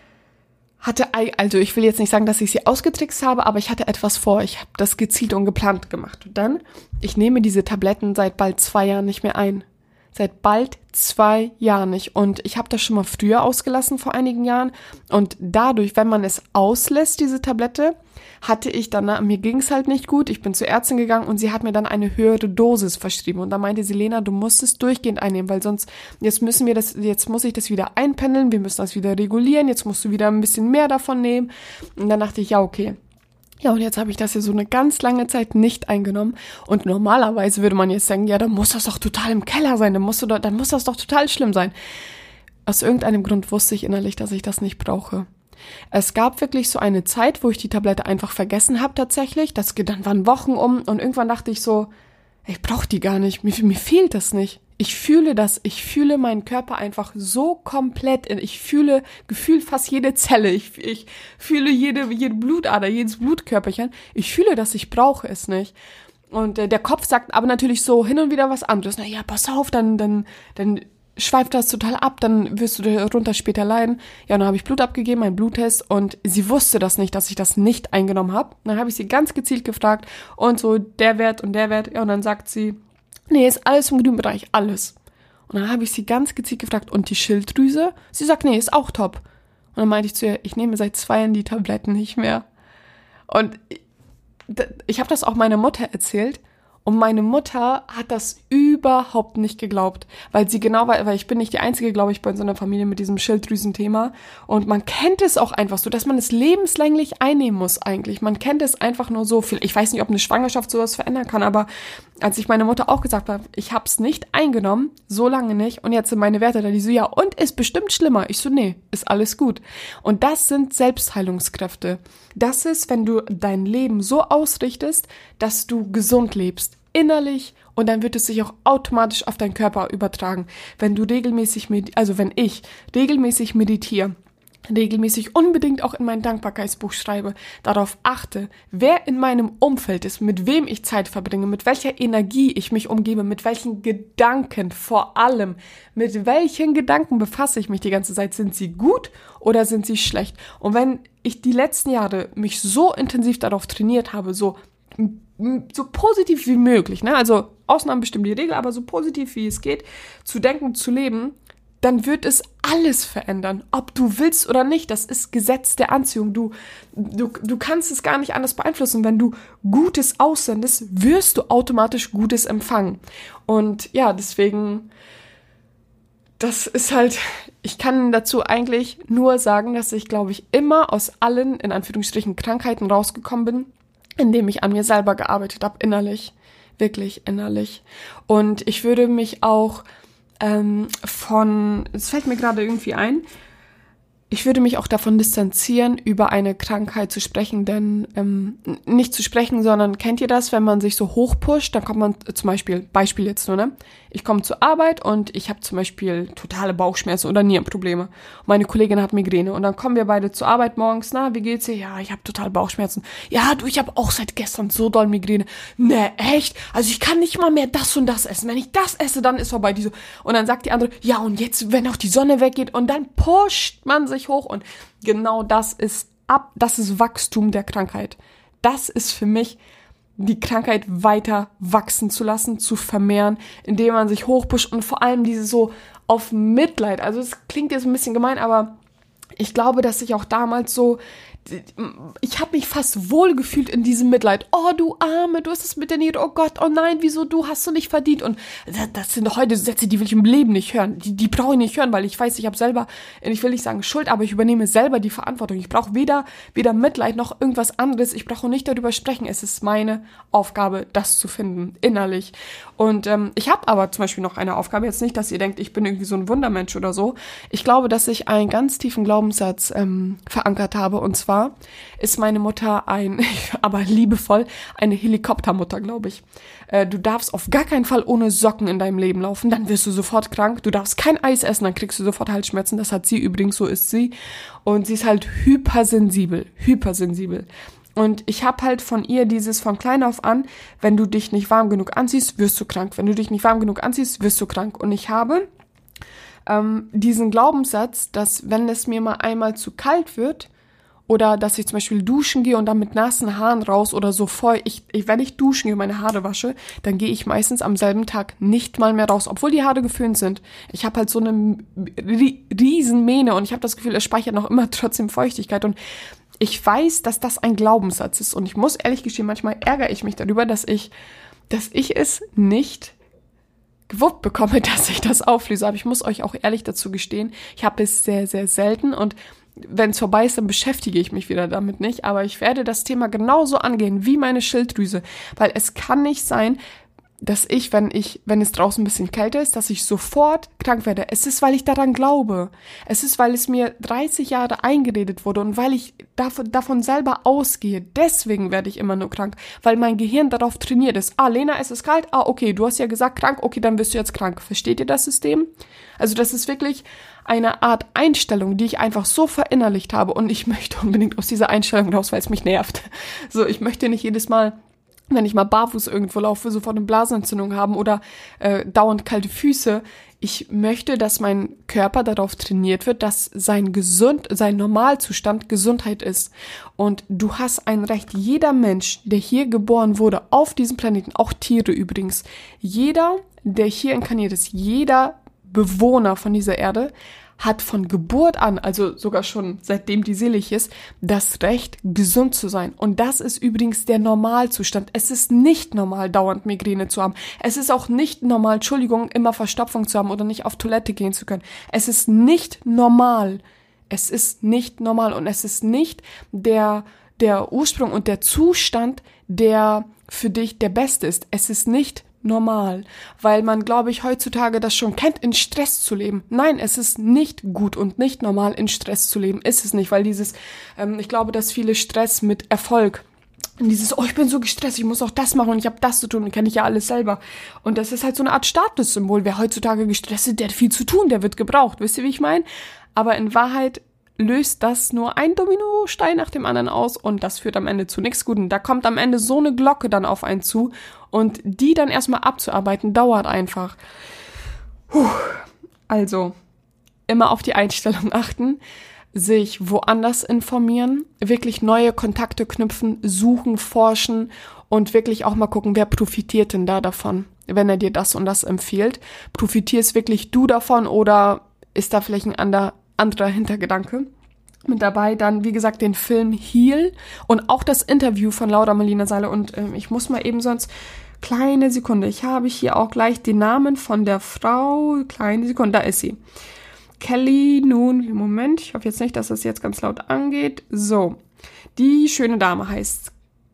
hatte, also ich will jetzt nicht sagen, dass ich sie ausgetrickst habe, aber ich hatte etwas vor. Ich habe das gezielt und geplant gemacht. Und dann, ich nehme diese Tabletten seit bald zwei Jahren nicht mehr ein. Seit bald zwei Jahren nicht. Und ich habe das schon mal früher ausgelassen, vor einigen Jahren. Und dadurch, wenn man es auslässt, diese Tablette, hatte ich dann, mir ging es halt nicht gut. Ich bin zur Ärztin gegangen und sie hat mir dann eine höhere Dosis verschrieben. Und da meinte sie, Lena, du musst es durchgehend einnehmen, weil sonst, jetzt müssen wir das, jetzt muss ich das wieder einpendeln, wir müssen das wieder regulieren, jetzt musst du wieder ein bisschen mehr davon nehmen. Und dann dachte ich, ja, okay. Ja, und jetzt habe ich das ja so eine ganz lange Zeit nicht eingenommen. Und normalerweise würde man jetzt denken, ja, dann muss das doch total im Keller sein, dann, musst du doch, dann muss das doch total schlimm sein. Aus irgendeinem Grund wusste ich innerlich, dass ich das nicht brauche. Es gab wirklich so eine Zeit, wo ich die Tablette einfach vergessen habe tatsächlich. Das, dann waren Wochen um und irgendwann dachte ich so, ich brauche die gar nicht, mir, mir fehlt das nicht. Ich fühle das, ich fühle meinen Körper einfach so komplett, ich fühle gefühlt fast jede Zelle, ich, ich fühle jede, jede Blutader, jedes Blutkörperchen, ich fühle das, ich brauche es nicht. Und äh, der Kopf sagt aber natürlich so hin und wieder was anderes. Na ja, pass auf, dann, dann, dann schweift das total ab, dann wirst du darunter später leiden. Ja, und dann habe ich Blut abgegeben, meinen Bluttest, und sie wusste das nicht, dass ich das nicht eingenommen habe. Dann habe ich sie ganz gezielt gefragt und so der Wert und der Wert, ja, und dann sagt sie, nee, ist alles im grünen Bereich, alles. Und dann habe ich sie ganz gezielt gefragt, und die Schilddrüse? Sie sagt, nee, ist auch top. Und dann meinte ich zu ihr, ich nehme seit zwei Jahren die Tabletten nicht mehr. Und ich habe das auch meiner Mutter erzählt, und meine Mutter hat das überhaupt nicht geglaubt, weil sie genau war, weil ich bin nicht die Einzige, glaube ich, bei uns in der Familie mit diesem Schilddrüsenthema, und man kennt es auch einfach so, dass man es lebenslänglich einnehmen muss eigentlich. Man kennt es einfach nur so viel. Ich weiß nicht, ob eine Schwangerschaft sowas verändern kann, aber als ich meine Mutter auch gesagt habe, ich habe es nicht eingenommen, so lange nicht, und jetzt sind meine Werte da, die so, ja, und ist bestimmt schlimmer. Ich so, nee, ist alles gut. Und das sind Selbstheilungskräfte. Das ist, wenn du dein Leben so ausrichtest, dass du gesund lebst, innerlich, und dann wird es sich auch automatisch auf deinen Körper übertragen. Wenn du regelmäßig, med- also wenn ich regelmäßig meditiere, regelmäßig unbedingt auch in mein Dankbarkeitsbuch schreibe, darauf achte, wer in meinem Umfeld ist, mit wem ich Zeit verbringe, mit welcher Energie ich mich umgebe, mit welchen Gedanken vor allem, mit welchen Gedanken befasse ich mich die ganze Zeit, sind sie gut oder sind sie schlecht? Und wenn ich die letzten Jahre mich so intensiv darauf trainiert habe, so so positiv wie möglich, ne, also Ausnahmen bestimmen die Regel, aber so positiv wie es geht, zu denken, zu leben, dann wird es alles verändern, ob du willst oder nicht. Das ist Gesetz der Anziehung. Du, du, du kannst es gar nicht anders beeinflussen. Wenn du Gutes aussendest, wirst du automatisch Gutes empfangen. Und ja, deswegen, das ist halt, ich kann dazu eigentlich nur sagen, dass ich, glaube ich, immer aus allen, in Anführungsstrichen, Krankheiten rausgekommen bin, indem ich an mir selber gearbeitet habe, innerlich, wirklich innerlich. Und ich würde mich auch ähm, von, es fällt mir gerade irgendwie ein, ich würde mich auch davon distanzieren, über eine Krankheit zu sprechen, denn ähm, nicht zu sprechen, sondern kennt ihr das, wenn man sich so hochpusht, dann kommt man äh, zum Beispiel, Beispiel jetzt nur, ne? Ich komme zur Arbeit und ich habe zum Beispiel totale Bauchschmerzen oder Nierenprobleme. Meine Kollegin hat Migräne und dann kommen wir beide zur Arbeit morgens, na, wie geht's dir? Ja, ich habe total Bauchschmerzen. Ja, du, ich habe auch seit gestern so doll Migräne. Ne, echt? Also ich kann nicht mal mehr das und das essen. Wenn ich das esse, dann ist vorbei. Die so. Und dann sagt die andere, ja, und jetzt, wenn auch die Sonne weggeht, und dann pusht man sich hoch, und genau das ist ab, das ist Wachstum der Krankheit. Das ist für mich die Krankheit weiter wachsen zu lassen, zu vermehren, indem man sich hochpusht, und vor allem diese so auf Mitleid. Also es klingt jetzt ein bisschen gemein, aber ich glaube, dass ich auch damals so, ich habe mich fast wohlgefühlt in diesem Mitleid. Oh, du Arme, du hast es mit der Niere. Oh Gott, oh nein, wieso, du hast du nicht verdient. Und das sind heute Sätze, die will ich im Leben nicht hören. Die, die brauche ich nicht hören, weil ich weiß, ich habe selber, ich will nicht sagen Schuld, aber ich übernehme selber die Verantwortung. Ich brauche weder, weder Mitleid noch irgendwas anderes. Ich brauche nicht darüber sprechen. Es ist meine Aufgabe, das zu finden, innerlich. Und ähm, ich habe aber zum Beispiel noch eine Aufgabe. Jetzt nicht, dass ihr denkt, ich bin irgendwie so ein Wundermensch oder so. Ich glaube, dass ich einen ganz tiefen Glaubenssatz ähm, verankert habe, und zwar ist meine Mutter ein, aber liebevoll, eine Helikoptermutter, glaube ich. Äh, du darfst auf gar keinen Fall ohne Socken in deinem Leben laufen, dann wirst du sofort krank. Du darfst kein Eis essen, dann kriegst du sofort Halsschmerzen. Das hat sie übrigens, so ist sie. Und sie ist halt hypersensibel, hypersensibel. Und ich habe halt von ihr dieses von klein auf an, wenn du dich nicht warm genug anziehst, wirst du krank. Wenn du dich nicht warm genug anziehst, wirst du krank. Und ich habe ähm, diesen Glaubenssatz, dass wenn es mir mal einmal zu kalt wird, oder dass ich zum Beispiel duschen gehe und dann mit nassen Haaren raus oder so voll, ich, ich, wenn ich duschen gehe und meine Haare wasche, dann gehe ich meistens am selben Tag nicht mal mehr raus, obwohl die Haare geföhnt sind. Ich habe halt so eine riesen Mähne und ich habe das Gefühl, es speichert noch immer trotzdem Feuchtigkeit, und ich weiß, dass das ein Glaubenssatz ist, und ich muss ehrlich gestehen, manchmal ärgere ich mich darüber, dass ich, dass ich es nicht gewuppt bekomme, dass ich das auflöse. Aber ich muss euch auch ehrlich dazu gestehen, ich habe es sehr, sehr selten, und wenn es vorbei ist, dann beschäftige ich mich wieder damit nicht. Aber ich werde das Thema genauso angehen wie meine Schilddrüse. Weil es kann nicht sein, dass ich, wenn ich, wenn es draußen ein bisschen kälter ist, dass ich sofort krank werde. Es ist, weil ich daran glaube. Es ist, weil es mir dreißig Jahre eingeredet wurde und weil ich davon, davon selber ausgehe. Deswegen werde ich immer nur krank, weil mein Gehirn darauf trainiert ist. Ah, Lena, es ist kalt. Ah, okay, du hast ja gesagt krank. Okay, dann bist du jetzt krank. Versteht ihr das System? Also das ist wirklich eine Art Einstellung, die ich einfach so verinnerlicht habe und ich möchte unbedingt aus dieser Einstellung raus, weil es mich nervt. So, ich möchte nicht jedes Mal, wenn ich mal barfuß irgendwo laufe, sofort eine Blasenentzündung haben oder äh, dauernd kalte Füße. Ich möchte, dass mein Körper darauf trainiert wird, dass sein gesund, sein Normalzustand Gesundheit ist. Und du hast ein Recht, jeder Mensch, der hier geboren wurde, auf diesem Planeten, auch Tiere übrigens, jeder, der hier inkarniert ist, jeder Bewohner von dieser Erde, hat von Geburt an, also sogar schon seitdem die selig ist, das Recht, gesund zu sein. Und das ist übrigens der Normalzustand. Es ist nicht normal, dauernd Migräne zu haben. Es ist auch nicht normal, Entschuldigung, immer Verstopfung zu haben oder nicht auf Toilette gehen zu können. Es ist nicht normal. Es ist nicht normal und es ist nicht der, der Ursprung und der Zustand, der für dich der beste ist. Es ist nicht normal, weil man, glaube ich, heutzutage das schon kennt, in Stress zu leben. Nein, es ist nicht gut und nicht normal, in Stress zu leben. Ist es nicht, weil dieses, ähm, ich glaube, dass viele Stress mit Erfolg, und dieses, oh, ich bin so gestresst, ich muss auch das machen und ich habe das zu tun, und kenne ich ja alles selber. Und das ist halt so eine Art Statussymbol. Wer heutzutage gestresst ist, der hat viel zu tun, der wird gebraucht. Wisst ihr, wie ich meine? Aber in Wahrheit löst das nur ein Dominostein nach dem anderen aus und das führt am Ende zu nichts Gutem. Da kommt am Ende so eine Glocke dann auf einen zu und die dann erstmal abzuarbeiten, dauert einfach. Puh. Also, immer auf die Einstellung achten, sich woanders informieren, wirklich neue Kontakte knüpfen, suchen, forschen und wirklich auch mal gucken, wer profitiert denn da davon, wenn er dir das und das empfiehlt. Profitierst wirklich du davon oder ist da vielleicht ein anderer anderer Hintergedanke mit dabei? Dann, wie gesagt, den Film Heal und auch das Interview von Laura Marlina Seiler. Und ähm, ich muss mal eben sonst, kleine Sekunde, ich habe hier auch gleich den Namen von der Frau, kleine Sekunde, da ist sie. Kelly Nun, Moment, ich hoffe jetzt nicht, dass das jetzt ganz laut angeht. So, die schöne Dame heißt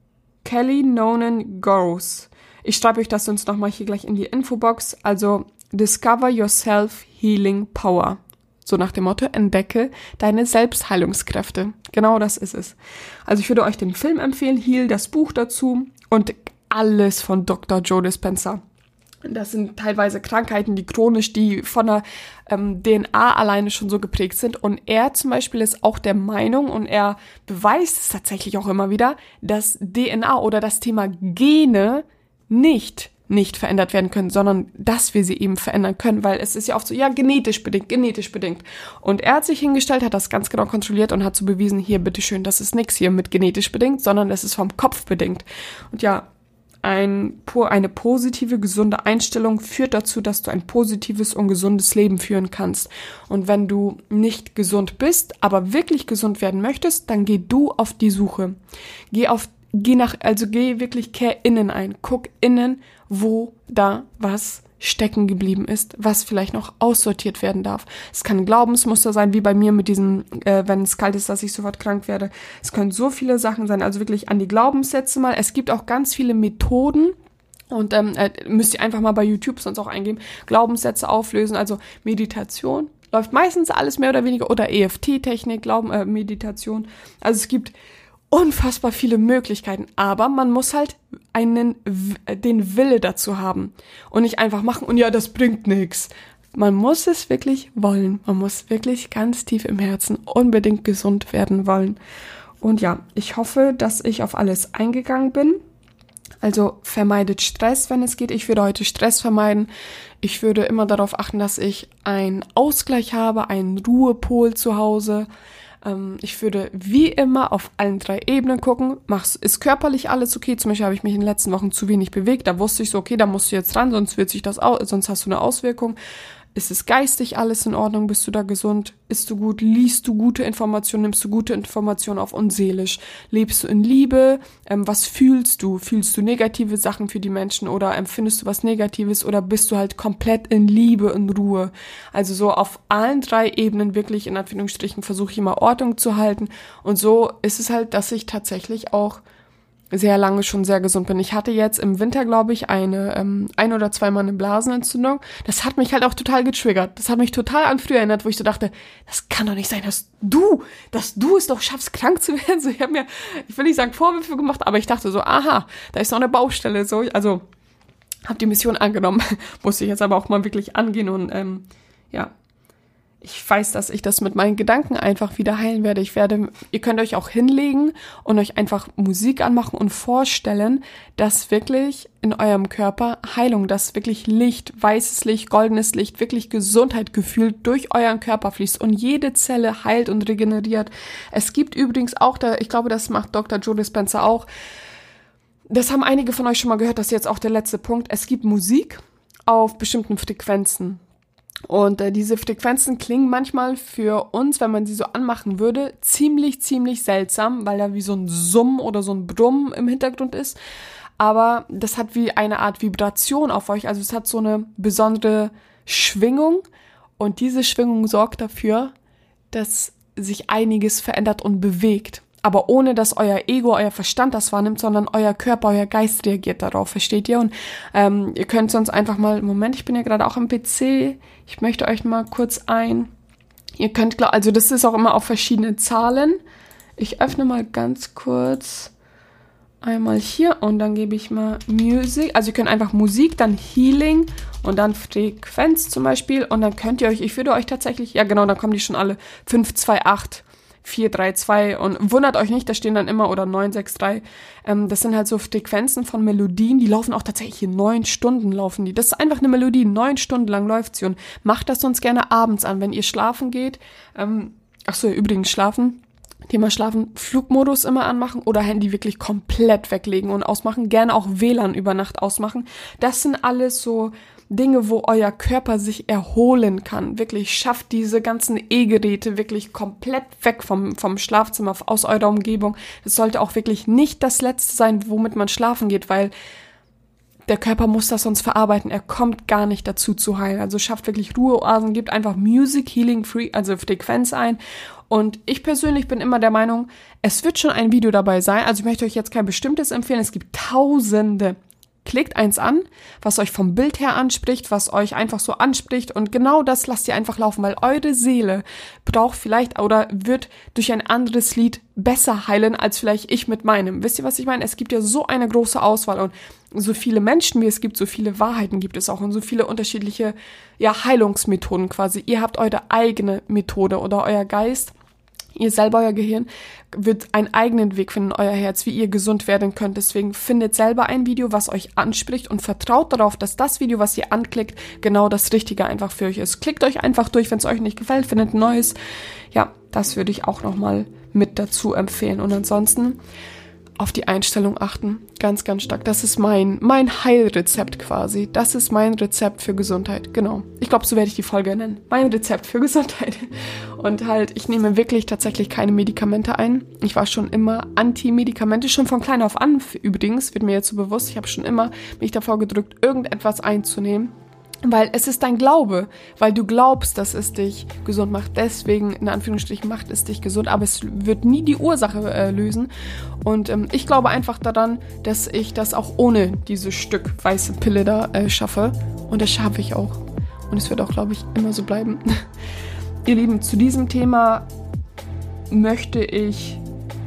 Kelly Noonan Gross. Ich schreibe euch das sonst nochmal hier gleich in die Infobox. Also, Discover Yourself Healing Power. So nach dem Motto, entdecke deine Selbstheilungskräfte. Genau das ist es. Also ich würde euch den Film empfehlen, Heal, das Buch dazu und alles von Doktor Joe Dispenza. Das sind teilweise Krankheiten, die chronisch, die von der ähm, D N A alleine schon so geprägt sind. Und er zum Beispiel ist auch der Meinung und er beweist es tatsächlich auch immer wieder, dass D N A oder das Thema Gene nicht nicht verändert werden können, sondern dass wir sie eben verändern können, weil es ist ja oft so, ja, genetisch bedingt, genetisch bedingt. Und er hat sich hingestellt, hat das ganz genau kontrolliert und hat so bewiesen, hier, bitteschön, das ist nichts hier mit genetisch bedingt, sondern das ist vom Kopf bedingt. Und ja, ein, eine positive, gesunde Einstellung führt dazu, dass du ein positives und gesundes Leben führen kannst. Und wenn du nicht gesund bist, aber wirklich gesund werden möchtest, dann geh du auf die Suche. Geh auf Geh nach, also geh wirklich, kehr innen ein. Guck innen, wo da was stecken geblieben ist, was vielleicht noch aussortiert werden darf. Es kann ein Glaubensmuster sein, wie bei mir mit diesem, äh, wenn es kalt ist, dass ich sofort krank werde. Es können so viele Sachen sein, also wirklich an die Glaubenssätze mal. Es gibt auch ganz viele Methoden, und ähm, äh, müsst ihr einfach mal bei YouTube sonst auch eingeben, Glaubenssätze auflösen, also Meditation. Läuft meistens alles mehr oder weniger, oder E F T-Technik, Glauben, äh, Meditation. Also es gibt unfassbar viele Möglichkeiten, aber man muss halt einen, den Wille dazu haben und nicht einfach machen und ja, das bringt nichts. Man muss es wirklich wollen. Man muss wirklich ganz tief im Herzen unbedingt gesund werden wollen. Und ja, ich hoffe, dass ich auf alles eingegangen bin. Also vermeidet Stress, wenn es geht. Ich würde heute Stress vermeiden. Ich würde immer darauf achten, dass ich einen Ausgleich habe, einen Ruhepol zu Hause. Ich würde wie immer auf allen drei Ebenen gucken, mach's, ist körperlich alles okay? Zum Beispiel habe ich mich in den letzten Wochen zu wenig bewegt, da wusste ich so, okay, da musst du jetzt ran, sonst wird sich das aus, sonst hast du eine Auswirkung. Ist es geistig alles in Ordnung? Bist du da gesund? Isst du gut? Liest du gute Informationen? Nimmst du gute Informationen auf? Und seelisch? Lebst du in Liebe? Ähm, was fühlst du? Fühlst du negative Sachen für die Menschen oder empfindest du was Negatives oder bist du halt komplett in Liebe, in Ruhe? Also so auf allen drei Ebenen wirklich in Anführungsstrichen versuche ich immer Ordnung zu halten und so ist es halt, dass ich tatsächlich auch sehr lange schon sehr gesund bin. Ich hatte jetzt im Winter, glaube ich, eine ähm, ein- oder zweimal eine Blasenentzündung. Das hat mich halt auch total getriggert. Das hat mich total an früher erinnert, wo ich so dachte, das kann doch nicht sein, dass du, dass du es doch schaffst, krank zu werden. So, ich habe mir, ich will nicht sagen Vorwürfe gemacht, aber ich dachte so, aha, da ist noch eine Baustelle. So, also habe die Mission angenommen, musste ich jetzt aber auch mal wirklich angehen und ähm, ja, ich weiß, dass ich das mit meinen Gedanken einfach wieder heilen werde. Ich werde, ihr könnt euch auch hinlegen und euch einfach Musik anmachen und vorstellen, dass wirklich in eurem Körper Heilung, dass wirklich Licht, weißes Licht, goldenes Licht, wirklich Gesundheit gefühlt durch euren Körper fließt und jede Zelle heilt und regeneriert. Es gibt übrigens auch, da, ich glaube, das macht Doktor Joe Dispenza auch, das haben einige von euch schon mal gehört, das ist jetzt auch der letzte Punkt. Es gibt Musik auf bestimmten Frequenzen. Und äh, diese Frequenzen klingen manchmal für uns, wenn man sie so anmachen würde, ziemlich, ziemlich seltsam, weil da wie so ein Summen oder so ein Brummen im Hintergrund ist. Aber das hat wie eine Art Vibration auf euch. Also es hat so eine besondere Schwingung. Und diese Schwingung sorgt dafür, dass sich einiges verändert und bewegt. Aber ohne, dass euer Ego, euer Verstand das wahrnimmt, sondern euer Körper, euer Geist reagiert darauf, versteht ihr? Und ähm, ihr könnt sonst einfach mal, Moment, ich bin ja gerade auch am P C, ich möchte euch mal kurz ein, ihr könnt, also das ist auch immer auf verschiedene Zahlen. Ich öffne mal ganz kurz einmal hier und dann gebe ich mal Music, also ihr könnt einfach Musik, dann Healing und dann Frequenz zum Beispiel und dann könnt ihr euch, ich würde euch tatsächlich, ja genau, dann kommen die schon alle, fünf zwei acht vier drei zwei und wundert euch nicht, da stehen dann immer oder neun sechs drei. Ähm, das sind halt so Frequenzen von Melodien, die laufen auch tatsächlich in neun Stunden laufen die. Das ist einfach eine Melodie, neun Stunden lang läuft sie und macht das sonst gerne abends an, wenn ihr schlafen geht. Ähm, ach so, übrigens schlafen. Thema Schlafen, Flugmodus immer anmachen oder Handy wirklich komplett weglegen und ausmachen. Gerne auch W L A N über Nacht ausmachen. Das sind alles so Dinge, wo euer Körper sich erholen kann. Wirklich schafft diese ganzen E-Geräte wirklich komplett weg vom, vom Schlafzimmer, aus eurer Umgebung. Das sollte auch wirklich nicht das Letzte sein, womit man schlafen geht, weil der Körper muss das sonst verarbeiten. Er kommt gar nicht dazu zu heilen. Also schafft wirklich Ruheoasen, gibt einfach Music Healing Free, also Frequenz ein. Und ich persönlich bin immer der Meinung, es wird schon ein Video dabei sein. Also ich möchte euch jetzt kein bestimmtes empfehlen. Es gibt Tausende. Klickt eins an, was euch vom Bild her anspricht, was euch einfach so anspricht und genau das lasst ihr einfach laufen, weil eure Seele braucht vielleicht oder wird durch ein anderes Lied besser heilen als vielleicht ich mit meinem. Wisst ihr, was ich meine? Es gibt ja so eine große Auswahl und so viele Menschen, wie es gibt, so viele Wahrheiten gibt es auch und so viele unterschiedliche ja, Heilungsmethoden quasi. Ihr habt eure eigene Methode oder euer Geist, ihr selber, euer Gehirn, wird einen eigenen Weg finden, euer Herz, wie ihr gesund werden könnt. Deswegen findet selber ein Video, was euch anspricht und vertraut darauf, dass das Video, was ihr anklickt, genau das Richtige einfach für euch ist. Klickt euch einfach durch, wenn es euch nicht gefällt, findet ein neues. Ja, das würde ich auch nochmal mit dazu empfehlen. Und ansonsten auf die Einstellung achten. Ganz, ganz stark. Das ist mein, mein Heilrezept quasi. Das ist mein Rezept für Gesundheit. Genau. Ich glaube, so werde ich die Folge nennen. Mein Rezept für Gesundheit. Und halt, ich nehme wirklich tatsächlich keine Medikamente ein. Ich war schon immer Anti-Medikamente, schon von klein auf an. Übrigens, wird mir jetzt so bewusst, ich habe schon immer mich davor gedrückt, irgendetwas einzunehmen. Weil es ist dein Glaube, weil du glaubst, dass es dich gesund macht. Deswegen, in Anführungsstrichen, macht es dich gesund, aber es wird nie die Ursache äh, lösen. Und ähm, ich glaube einfach daran, dass ich das auch ohne dieses Stück weiße Pille da äh, schaffe. Und das schaffe ich auch. Und es wird auch, glaube ich, immer so bleiben. Ihr Lieben, zu diesem Thema möchte ich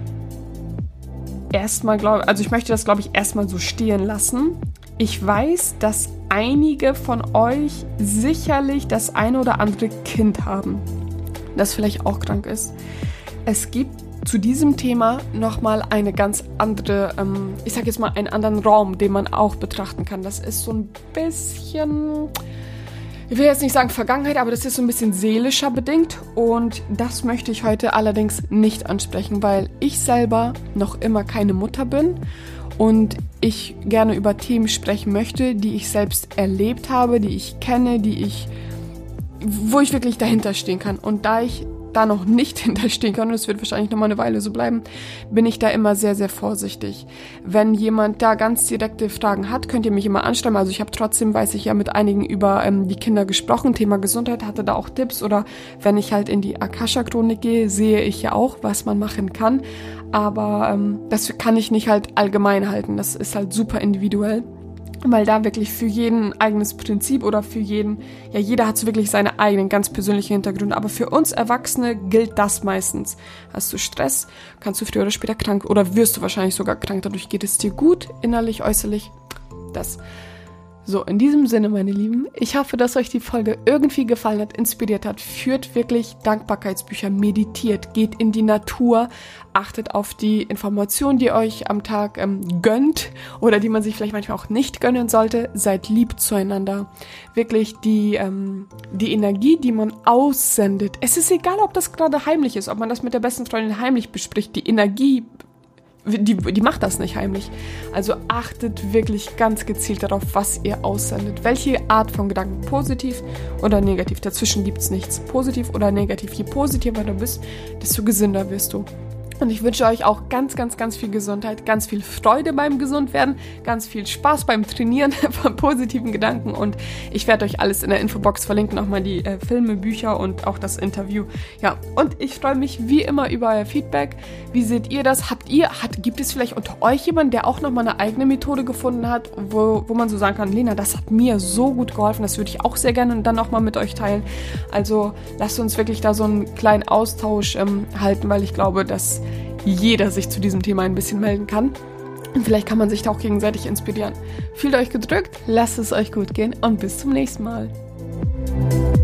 erstmal, glaube also ich möchte das, glaube ich, erstmal so stehen lassen. Ich weiß, dass einige von euch sicherlich das eine oder andere Kind haben, das vielleicht auch krank ist. Es gibt zu diesem Thema nochmal eine ganz andere, ähm, ich sag jetzt mal einen anderen Raum, den man auch betrachten kann. Das ist so ein bisschen, ich will jetzt nicht sagen Vergangenheit, aber das ist so ein bisschen seelischer bedingt und das möchte ich heute allerdings nicht ansprechen, weil ich selber noch immer keine Mutter bin. Und ich gerne über Themen sprechen möchte, die ich selbst erlebt habe, die ich kenne, die ich, wo ich wirklich dahinter stehen kann. Und da ich da noch nicht hinterstehen kann, und es wird wahrscheinlich noch mal eine Weile so bleiben, bin ich da immer sehr, sehr vorsichtig. Wenn jemand da ganz direkte Fragen hat, könnt ihr mich immer anschreiben. Also ich habe trotzdem, weiß ich ja, mit einigen über ähm, die Kinder gesprochen, Thema Gesundheit, hatte da auch Tipps. Oder wenn ich halt in die Akasha-Chronik gehe, sehe ich ja auch, was man machen kann. Aber ähm, das kann ich nicht halt allgemein halten. Das ist halt super individuell. Weil da wirklich für jeden ein eigenes Prinzip oder für jeden, ja, jeder hat so wirklich seine eigenen ganz persönlichen Hintergründe, aber für uns Erwachsene gilt das meistens. Hast du Stress, kannst du früher oder später krank oder wirst du wahrscheinlich sogar krank, dadurch geht es dir gut, innerlich, äußerlich, das. So, in diesem Sinne, meine Lieben, ich hoffe, dass euch die Folge irgendwie gefallen hat, inspiriert hat. Führt wirklich Dankbarkeitsbücher, meditiert, geht in die Natur, achtet auf die Informationen, die ihr euch am Tag ähm, gönnt oder die man sich vielleicht manchmal auch nicht gönnen sollte. Seid lieb zueinander. Wirklich die, ähm, die Energie, die man aussendet. Es ist egal, ob das gerade heimlich ist, ob man das mit der besten Freundin heimlich bespricht. Die Energie Die, die macht das nicht heimlich. Also achtet wirklich ganz gezielt darauf, was ihr aussendet. Welche Art von Gedanken, positiv oder negativ. Dazwischen gibt es nichts. Positiv oder negativ. Je positiver du bist, desto gesünder wirst du. Und ich wünsche euch auch ganz, ganz, ganz viel Gesundheit, ganz viel Freude beim Gesundwerden, ganz viel Spaß beim Trainieren von positiven Gedanken. Und ich werde euch alles in der Infobox verlinken, nochmal die äh, Filme, Bücher und auch das Interview. Ja, und ich freue mich wie immer über euer Feedback. Wie seht ihr das? Habt ihr, hat, gibt es vielleicht unter euch jemanden, der auch nochmal eine eigene Methode gefunden hat, wo, wo man so sagen kann, Lena, das hat mir so gut geholfen, das würde ich auch sehr gerne dann nochmal mit euch teilen. Also lasst uns wirklich da so einen kleinen Austausch ähm, halten, weil ich glaube, dass jeder sich zu diesem Thema ein bisschen melden kann. Und vielleicht kann man sich da auch gegenseitig inspirieren. Fühlt euch gedrückt, lasst es euch gut gehen und bis zum nächsten Mal.